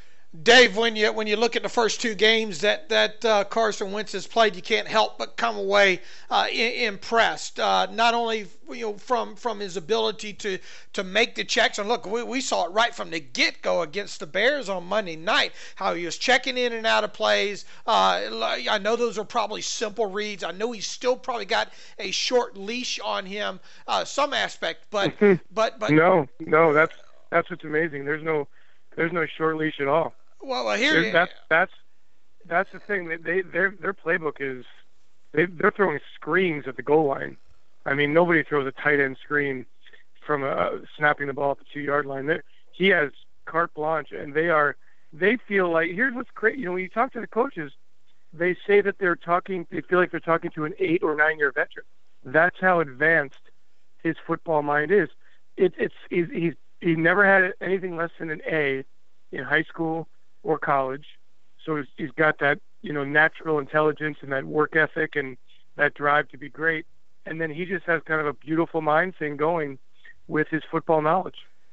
Dave, when you when you look at the first two games that that uh, Carson Wentz has played, you can't help but come away uh, I- impressed. Uh, not only you know from from his ability to to make the checks, and look, we, we saw it right from the get go against the Bears on Monday night, how he was checking in and out of plays. Uh, I know those are probably simple reads. I know he's still probably got a short leash on him, uh, some aspect, but but but no, no, that's that's what's amazing. There's no there's no short leash at all. Well, well here There's, that's that's that's the thing. They, they their their playbook is they they're throwing screens at the goal line. I mean, nobody throws a tight end screen from a, snapping the ball at the two yard line. They're, he has carte blanche, and they are they feel like here's what's great. You know, when you talk to the coaches, they say that they're talking. They feel like they're talking to an eight or nine year veteran. That's how advanced his football mind is. It, it's he's, he's he never had anything less than an A in high school or college, so he's, he's got that, you know, natural intelligence and that work ethic and that drive to be great, and then he just has kind of a beautiful mind thing going with his football knowledge.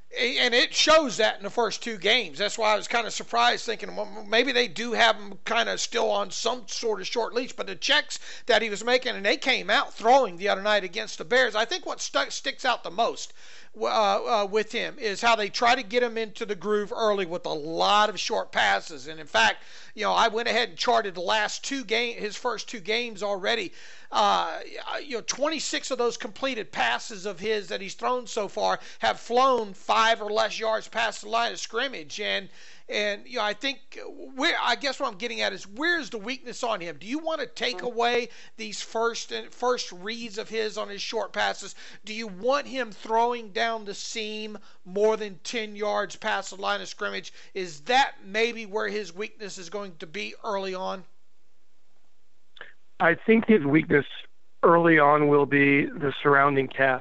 And it shows that in the first two games. That's why I was kind of surprised, thinking well, maybe they do have him kind of still on some sort of short leash. But the checks that he was making, and they came out throwing the other night against the Bears, I think what stuck, sticks out the most uh, uh, with him is how they try to get him into the groove early with a lot of short passes. And in fact, you know, I went ahead and charted the last two game, his first two games already. Uh, you know, twenty-six of those completed passes of his that he's thrown so far have flown five or less yards past the line of scrimmage. And, and you know, I think where I guess what I'm getting at is where's the weakness on him? Do you want to take away these first first reads of his on his short passes? Do you want him throwing down the seam more than ten yards past the line of scrimmage? Is that maybe where his weakness is going to be early on? I think his weakness early on will be the surrounding cast.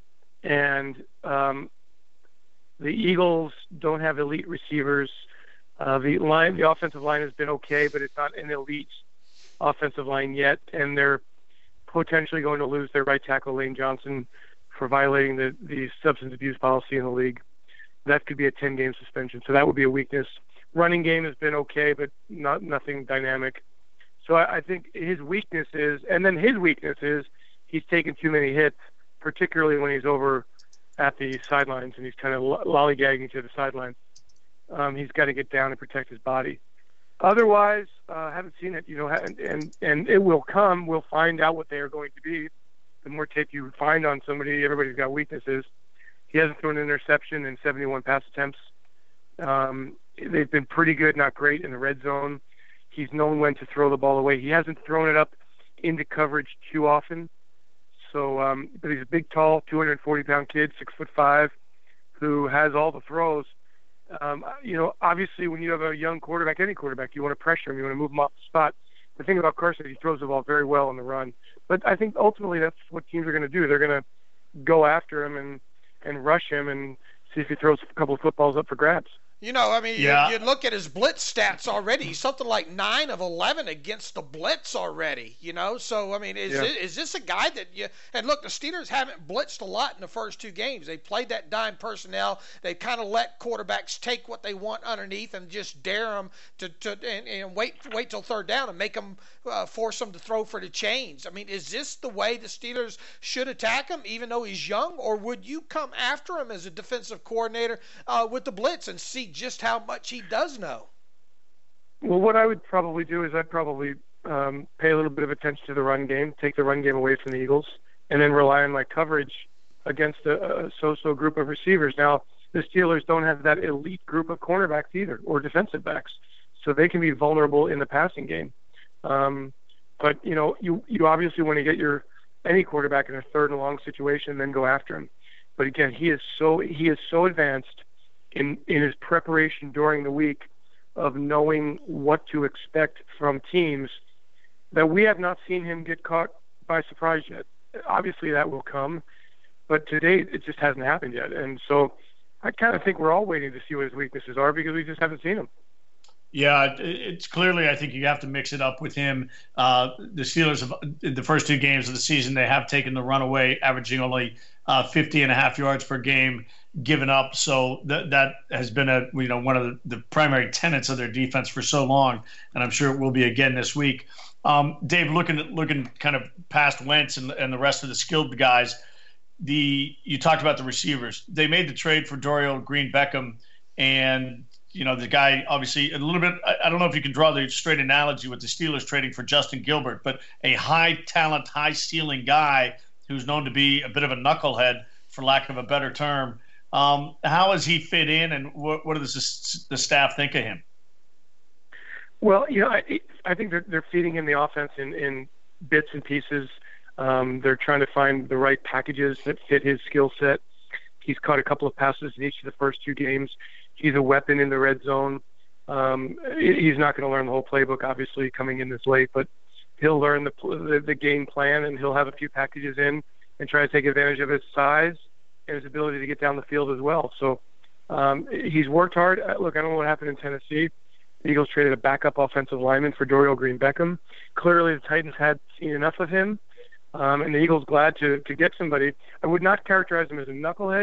And um, the Eagles don't have elite receivers. Uh, the line, the offensive line has been okay, but it's not an elite offensive line yet. And they're potentially going to lose their right tackle, Lane Johnson, for violating the, the substance abuse policy in the league. That could be a ten-game suspension. So that would be a weakness. Running game has been okay, but not nothing dynamic. So I, I think his weakness is, and then his weakness is he's taken too many hits, particularly when he's over at the sidelines and he's kind of lollygagging to the sidelines. Um, he's got to get down and protect his body. Otherwise, I uh, haven't seen it, you know, and, and, and it will come. We'll find out what they are going to be. The more tape you find on somebody, everybody's got weaknesses. He hasn't thrown an interception in seventy-one pass attempts. Um, they've been pretty good, not great, in the red zone. He's known when to throw the ball away. He hasn't thrown it up into coverage too often. So, um, but he's a big, tall, two hundred forty pound kid, six foot five, who has all the throws. Um, you know, obviously, when you have a young quarterback, any quarterback, you want to pressure him, you want to move him off the spot. The thing about Carson is he throws the ball very well on the run. But I think ultimately that's what teams are going to do. They're going to go after him and and rush him and see if he throws a couple of footballs up for grabs. You know, I mean, yeah. you, you look at his blitz stats already. He's something like nine of eleven against the blitz already, you know. So, I mean, is, yeah. it, is this a guy that you – and look, the Steelers haven't blitzed a lot in the first two games. They played that dime personnel. They kind of let quarterbacks take what they want underneath and just dare them to, to and, and wait wait till third down and make them uh, force them to throw for the chains. I mean, is this the way the Steelers should attack him, even though he's young? Or would you come after him as a defensive coordinator uh, with the blitz and see just how much he does know? Well, what I would probably do is I'd probably um, pay a little bit of attention to the run game, take the run game away from the Eagles, and then rely on my coverage against a, a so-so group of receivers. Now, the Steelers don't have that elite group of cornerbacks either, or defensive backs, so they can be vulnerable in the passing game. Um, but, you know, you, you obviously want to get your any quarterback in a third and long situation, then go after him. But again, he is so he is so advanced in, in his preparation during the week of knowing what to expect from teams that we have not seen him get caught by surprise yet. Obviously that will come, but to date it just hasn't happened yet. And so I kind of think we're all waiting to see what his weaknesses are because we just haven't seen them. Yeah, it's clearly, I think you have to mix it up with him. Uh, the Steelers, have, in the first two games of the season, they have taken the run away, averaging only uh, fifty and a half yards per game given up. So that that has been a you know one of the, the primary tenets of their defense for so long, and I'm sure it will be again this week. Um, Dave, looking at, looking kind of past Wentz and, and the rest of the skilled guys, the you talked about the receivers. They made the trade for Dorial Green-Beckham, and you know, the guy, obviously, a little bit, I don't know if you can draw the straight analogy with the Steelers trading for Justin Gilbert, but a high-talent, high-ceiling guy who's known to be a bit of a knucklehead, for lack of a better term. Um, how has he fit in, and what, what does the staff think of him? Well, you know, I, I think they're, they're feeding him the offense in, in bits and pieces. Um, they're trying to find the right packages that fit his skill set. He's caught a couple of passes in each of the first two games. He's a weapon in the red zone. Um, he's not going to learn the whole playbook, obviously, coming in this late, but he'll learn the, the the game plan, and he'll have a few packages in and try to take advantage of his size and his ability to get down the field as well. So um, he's worked hard. Look, I don't know what happened in Tennessee. The Eagles traded a backup offensive lineman for Dorial Green-Beckham. Clearly, the Titans had seen enough of him, um, and the Eagles glad to to get somebody. I would not characterize him as a knucklehead.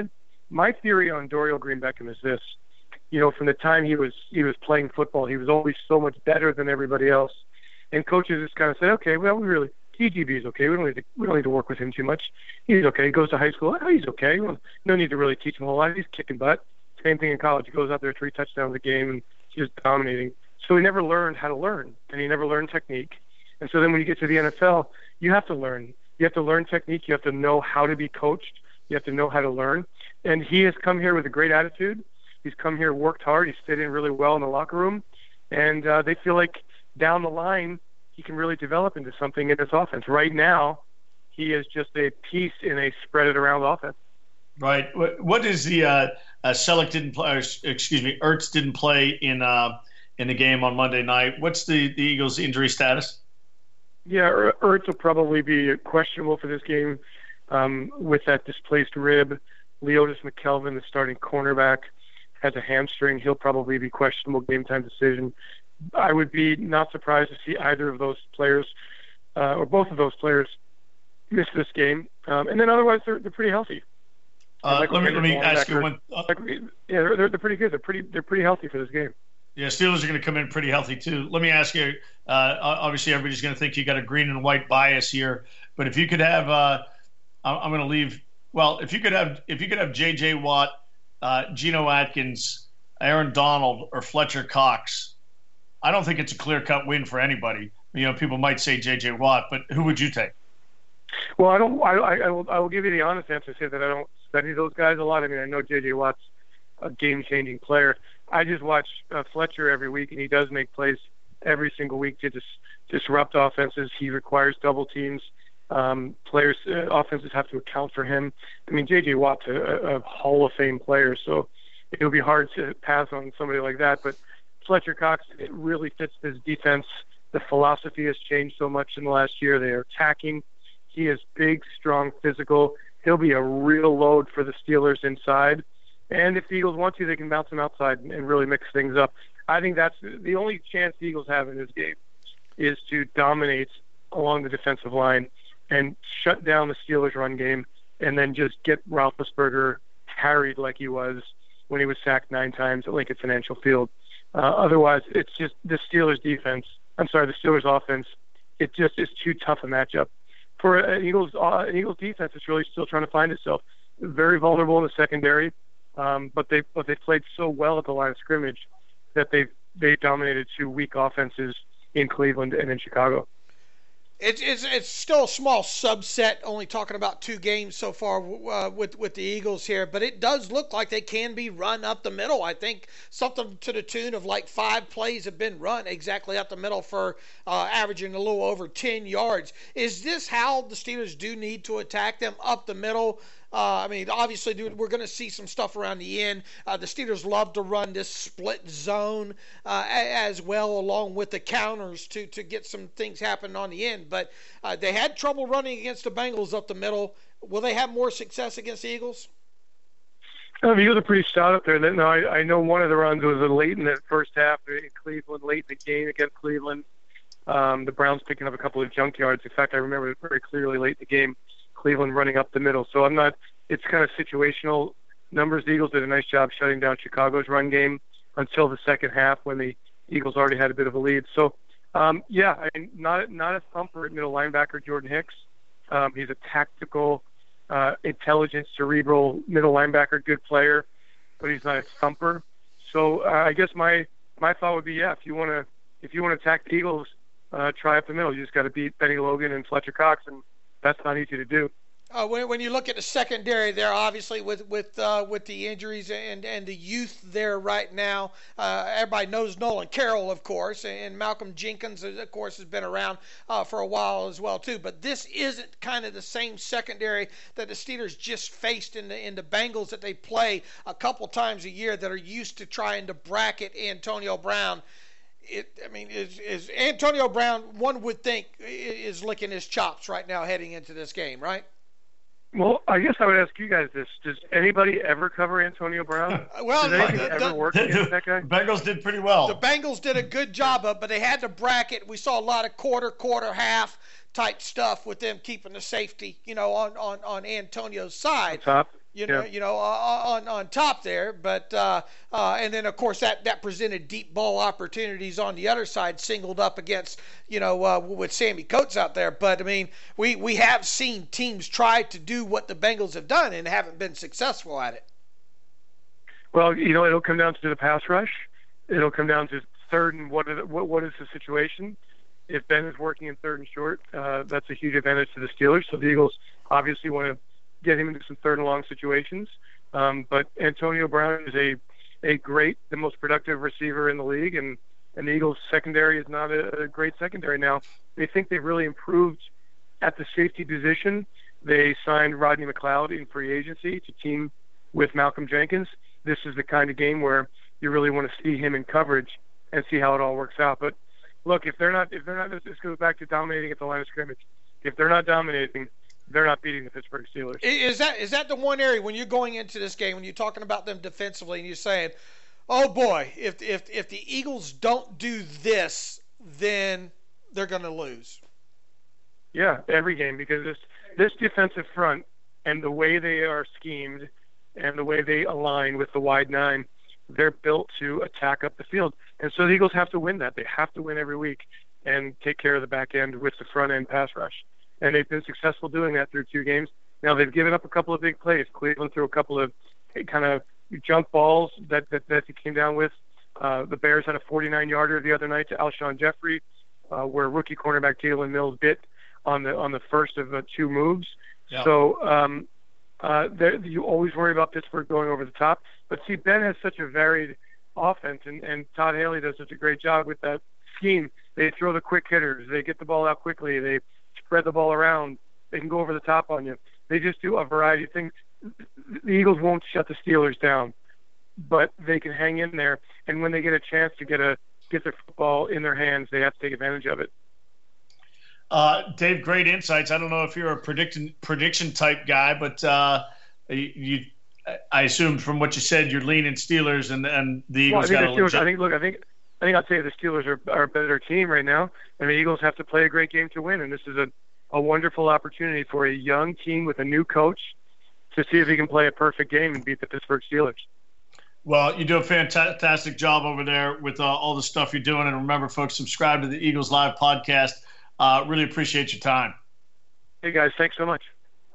my theory on Dorial Green Beckham is this. You know, from the time he was he was playing football, he was always so much better than everybody else. And coaches just kind of said, okay, well, we really, T G B is okay. We don't need to, we don't need to work with him too much. He's okay. He goes to high school. Oh, he's okay. Well, no need to really teach him a whole lot. He's kicking butt. Same thing in college. He goes out there, three touchdowns a game, and he's just dominating. So he never learned how to learn, and he never learned technique. And so then when you get to the N F L, you have to learn. You have to learn technique. You have to know how to be coached. You have to know how to learn. And he has come here with a great attitude. He's come here, worked hard. He's fit in really well in the locker room. And uh, they feel like down the line, he can really develop into something in this offense. Right now, he is just a piece in a spread it around offense. Right. What, what is the uh, uh, Selleck didn't play? Or, excuse me, Ertz didn't play in uh, in the game on Monday night. What's the, the Eagles' injury status? Yeah, Ertz will probably be questionable for this game um, with that displaced rib. Leotis McKelvin, the starting cornerback, has a hamstring. He'll probably be questionable game time decision. I would be not surprised to see either of those players uh, or both of those players miss this game. Um, and then otherwise, they're they're pretty healthy. Uh, let me let me ask you one. Uh, like, yeah, they're, they're they're pretty good. They're pretty they're pretty healthy for this game. Yeah, Steelers are going to come in pretty healthy too. Let me ask you. Uh, obviously, everybody's going to think you got a green and white bias here, but if you could have, uh, I'm going to leave. Well, if you could have, if you could have J J Watt, uh, Geno Atkins, Aaron Donald, or Fletcher Cox, I don't think it's a clear-cut win for anybody. You know, people might say J J Watt, but who would you take? Well, I don't. I, I, I will. I will give you the honest answer. Say that I don't study those guys a lot. I mean, I know J J Watt's a game-changing player. I just watch uh, Fletcher every week, and he does make plays every single week to dis- disrupt offenses. He requires double teams. Um, players, uh, offenses have to account for him. I mean, J J Watt's a, a Hall of Fame player, so it would be hard to pass on somebody like that. But Fletcher Cox, it really fits this defense. The philosophy has changed so much in the last year. They are attacking. He is big, strong, physical. He'll be a real load for the Steelers inside. And if the Eagles want to, they can bounce him outside and really mix things up. I think that's the only chance the Eagles have in this game is to dominate along the defensive line and shut down the Steelers' run game and then just get Roethlisberger harried like he was when he was sacked nine times at Lincoln Financial Field. Uh, otherwise, it's just the Steelers' defense. I'm sorry, the Steelers' offense. It just is too tough a matchup. For an Eagles, uh, an Eagles defense, it's really still trying to find itself. Very vulnerable in the secondary, um, but they but they played so well at the line of scrimmage that they they dominated two weak offenses in Cleveland and in Chicago. It's, it's it's still a small subset, only talking about two games so far uh, with with the Eagles here, but it does look like they can be run up the middle. I think something to the tune of like five plays have been run exactly up the middle for uh, averaging a little over ten yards. Is this how the Steelers do need to attack them, up the middle? Uh, I mean, obviously, dude, we're going to see some stuff around the end. Uh, the Steelers love to run this split zone uh, as well, along with the counters to, to get some things happening on the end. But uh, they had trouble running against the Bengals up the middle. Will they have more success against the Eagles? Oh, the Eagles are pretty stout up there. No, I, I know one of the runs was late in the first half in Cleveland, late in the game against Cleveland. Um, the Browns picking up a couple of junk yards. In fact, I remember it very clearly late in the game. Cleveland running up the middle. So I'm not, it's kind of situational numbers. The Eagles did a nice job shutting down Chicago's run game until the second half when the Eagles already had a bit of a lead. So, um, yeah, I mean, not, not a thumper at middle linebacker, Jordan Hicks. Um, he's a tactical, uh, intelligent, cerebral middle linebacker, good player, but he's not a thumper. So uh, I guess my, my thought would be, yeah, if you want to, if you want to attack the Eagles, uh, try up the middle. You just got to beat Benny Logan and Fletcher Cox, and that's not easy to do. Uh, when, when you look at the secondary there, obviously with with uh, with the injuries and, and the youth there right now, uh, everybody knows Nolan Carroll, of course, and Malcolm Jenkins, of course, has been around uh, for a while as well too. But this isn't kind of the same secondary that the Steelers just faced in the in the Bengals that they play a couple times a year that are used to trying to bracket Antonio Brown. It, I mean, is, is Antonio Brown, one would think, is licking his chops right now heading into this game, right? Well, I guess I would ask you guys this. Does anybody ever cover Antonio Brown? well, Does anything the, ever the, work against that guy? The Bengals did pretty well. The Bengals did a good job of it, but they had to bracket. We saw a lot of quarter, quarter, half type stuff with them keeping the safety, you know, on, on, on Antonio's side. Top. You know, yeah. you know, on on top there, but uh, uh, and then of course that, that presented deep ball opportunities on the other side, singled up against, you know, uh, with Sammy Coates out there. But I mean, we, we have seen teams try to do what the Bengals have done and haven't been successful at it. Well, you know, it'll come down to the pass rush. It'll come down to third and what is what what is the situation. If Ben is working in third and short, uh, that's a huge advantage to the Steelers. So the Eagles obviously want to get him into some third and long situations. Um, but Antonio Brown is a a great, the most productive receiver in the league, and, and the Eagles secondary is not a, a great secondary now. They think they've really improved at the safety position. They signed Rodney McLeod in free agency to team with Malcolm Jenkins. This is the kind of game where you really want to see him in coverage and see how it all works out. But look, if they're not, if they're not, this goes back to dominating at the line of scrimmage. If they're not dominating, they're not beating the Pittsburgh Steelers. Is that is that the one area when you're going into this game, when you're talking about them defensively, and you're saying, "Oh boy, if if if the Eagles don't do this, then they're going to lose." Yeah, every game, because this this defensive front and the way they are schemed and the way they align with the wide nine, they're built to attack up the field, and so the Eagles have to win that. They have to win every week and take care of the back end with the front end pass rush. And they've been successful doing that through two games. Now they've given up a couple of big plays. Cleveland threw a couple of kind of junk balls that that, that he came down with. Uh, the Bears had a forty-nine yarder the other night to Alshon Jeffrey, uh, where rookie cornerback Jalen Mills bit on the on the first of the two moves. Yeah. So um, uh, there, you always worry about Pittsburgh going over the top. But see, Ben has such a varied offense, and, and Todd Haley does such a great job with that scheme. They throw the quick hitters. They get the ball out quickly. They spread the ball around. They can go over the top on you. They just do a variety of things. The Eagles won't shut the Steelers down, but they can hang in there. And when they get a chance to get a get their football in their hands, they have to take advantage of it. Uh, Dave, great insights. I don't know if you're a prediction prediction type guy, but uh, you, I assume from what you said, you're leaning Steelers, and and the Eagles well, I got think a the Steelers, legit. I think. Look, I think. I think I'd say the Steelers are, are a better team right now, and the Eagles have to play a great game to win. And this is a, a wonderful opportunity for a young team with a new coach to see if he can play a perfect game and beat the Pittsburgh Steelers. Well, you do a fantastic job over there with uh, all the stuff you're doing. And remember, folks, subscribe to the Eagles Live podcast. Uh, really appreciate your time. Hey, guys, thanks so much.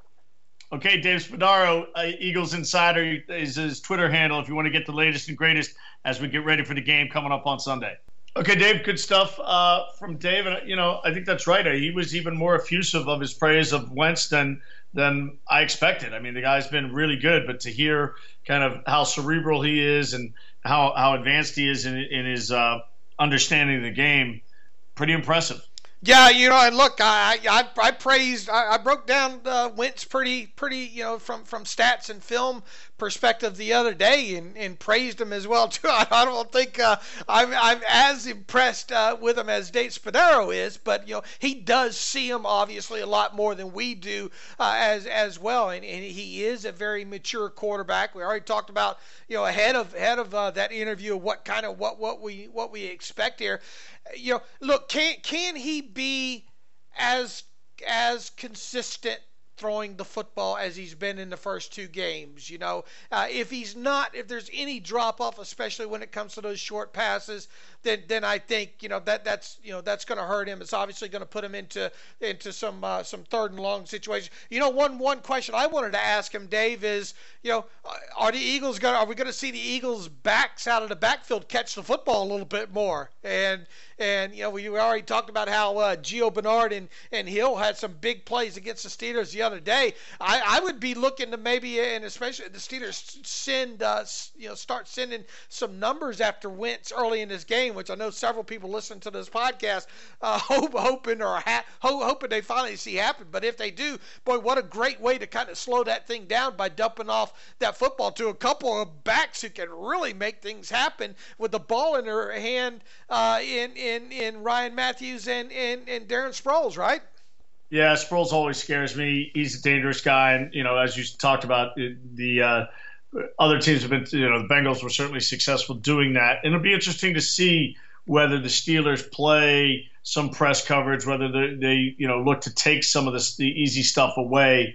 Okay, Dave Spadaro, uh, Eagles Insider, is his Twitter handle if you want to get the latest and greatest as we get ready for the game coming up on Sunday. Okay, Dave, good stuff uh, from Dave. And, you know, I think that's right. He was even more effusive of his praise of Wentz than than I expected. I mean, the guy's been really good, but to hear kind of how cerebral he is and how, how advanced he is in, in his uh, understanding of the game, pretty impressive. Yeah, you know, and look, I I, I praised, I, I broke down uh, Wentz pretty, pretty, you know, from, from stats and film perspective the other day, and, and praised him as well too. I, I don't think uh, I'm I'm as impressed uh, with him as Dave Spadaro is, but you know, he does see him obviously a lot more than we do uh, as as well, and, and he is a very mature quarterback. We already talked about, you know, ahead of ahead of uh, that interview, what kind of what what we what we expect here. You know, look, can can he be as as consistent throwing the football as he's been in the first two games? You know, uh, if he's not, if there's any drop off, especially when it comes to those short passes, then then I think, you know, that that's you know that's going to hurt him. It's obviously going to put him into into some uh, some third and long situations. You know, one one question I wanted to ask him, Dave, is, you know, are the Eagles going? Are we going to see the Eagles backs out of the backfield catch the football a little bit more? And and you know, we already talked about how uh, Gio Bernard and, and Hill had some big plays against the Steelers the other day. I, I would be looking to maybe, and especially the Steelers send uh, you know start sending some numbers after Wentz early in this game, which I know several people listening to this podcast uh, hope, hoping or ha- hoping they finally see happen. But if they do, boy, what a great way to kind of slow that thing down by dumping off that football to a couple of backs who can really make things happen with the ball in their hand uh, in, in in Ryan Matthews and, and, and Darren Sproles, right? Yeah, Sproles always scares me. He's a dangerous guy. And, you know, as you talked about, the uh, other teams have been, you know, the Bengals were certainly successful doing that. And it'll be interesting to see whether the Steelers play some press coverage, whether they, they you know, look to take some of this, the easy stuff away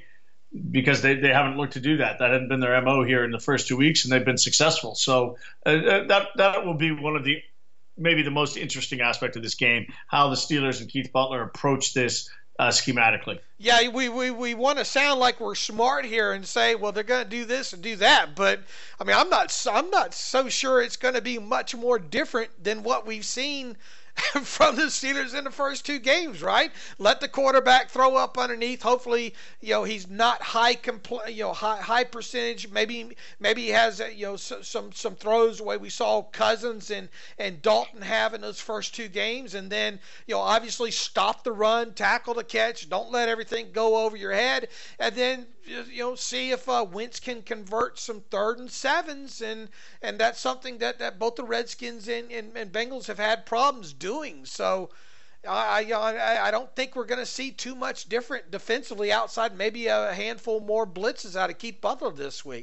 because they, they haven't looked to do that. That hadn't been their M O here in the first two weeks, and they've been successful. So uh, that that will be one of the maybe the most interesting aspect of this game, how the Steelers and Keith Butler approach this uh, schematically. Yeah, we, we, we want to sound like we're smart here and say, well, they're going to do this and do that. But, I mean, I'm not I'm not so sure it's going to be much more different than what we've seen from the Steelers in the first two games, right? Let the quarterback throw up underneath. Hopefully, you know, he's not high compl- you know, high high percentage. Maybe maybe he has you know some some throws the way we saw Cousins and and Dalton have in those first two games, and then you know obviously stop the run, tackle the catch, don't let everything go over your head, and then you know see if uh, Wentz can convert some third and sevens, and and that's something that, that both the Redskins and, and, and Bengals have had problems doing. So I I, I don't think we're going to see too much different defensively outside maybe a handful more blitzes out of Keith Butler this week.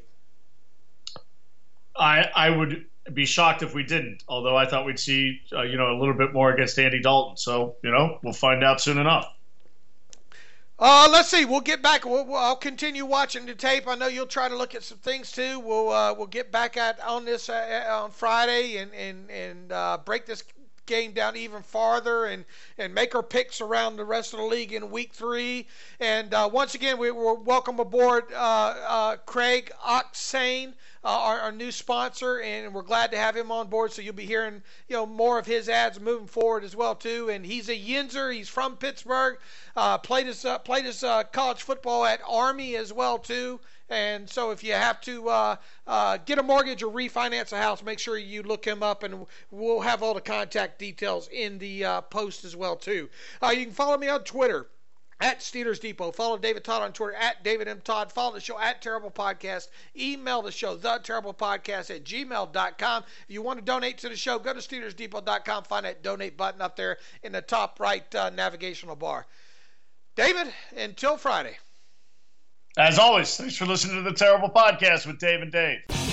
I I would be shocked if we didn't, although I thought we'd see uh, you know a little bit more against Andy Dalton. So you know we'll find out soon enough. Uh, let's see. We'll get back. We'll, we'll, I'll continue watching the tape. I know you'll try to look at some things too. We'll uh, we'll get back at on this uh, on Friday and and and uh, break this game down even farther and and make our picks around the rest of the league in week three. And uh, once again, we will welcome aboard uh, uh, Craig Oxane, uh, our, our new sponsor, and we're glad to have him on board. So you'll be hearing you know more of his ads moving forward as well too. And he's a Yinzer. He's from Pittsburgh. Uh, played his uh, played his uh, college football at Army as well too. And so if you have to uh, uh, get a mortgage or refinance a house, make sure you look him up, and we'll have all the contact details in the uh, post as well too. Uh, you can follow me on Twitter at Steelers Depot. Follow David Todd on Twitter at David M. Todd. Follow the show at Terrible Podcast. Email the show, the terrible podcast at gmail dot com. If you want to donate to the show, go to Steelers Depot dot com. Find that donate button up there in the top right uh, navigational bar. David, until Friday. As always, thanks for listening to the Terrible Podcast with Dave and Dave.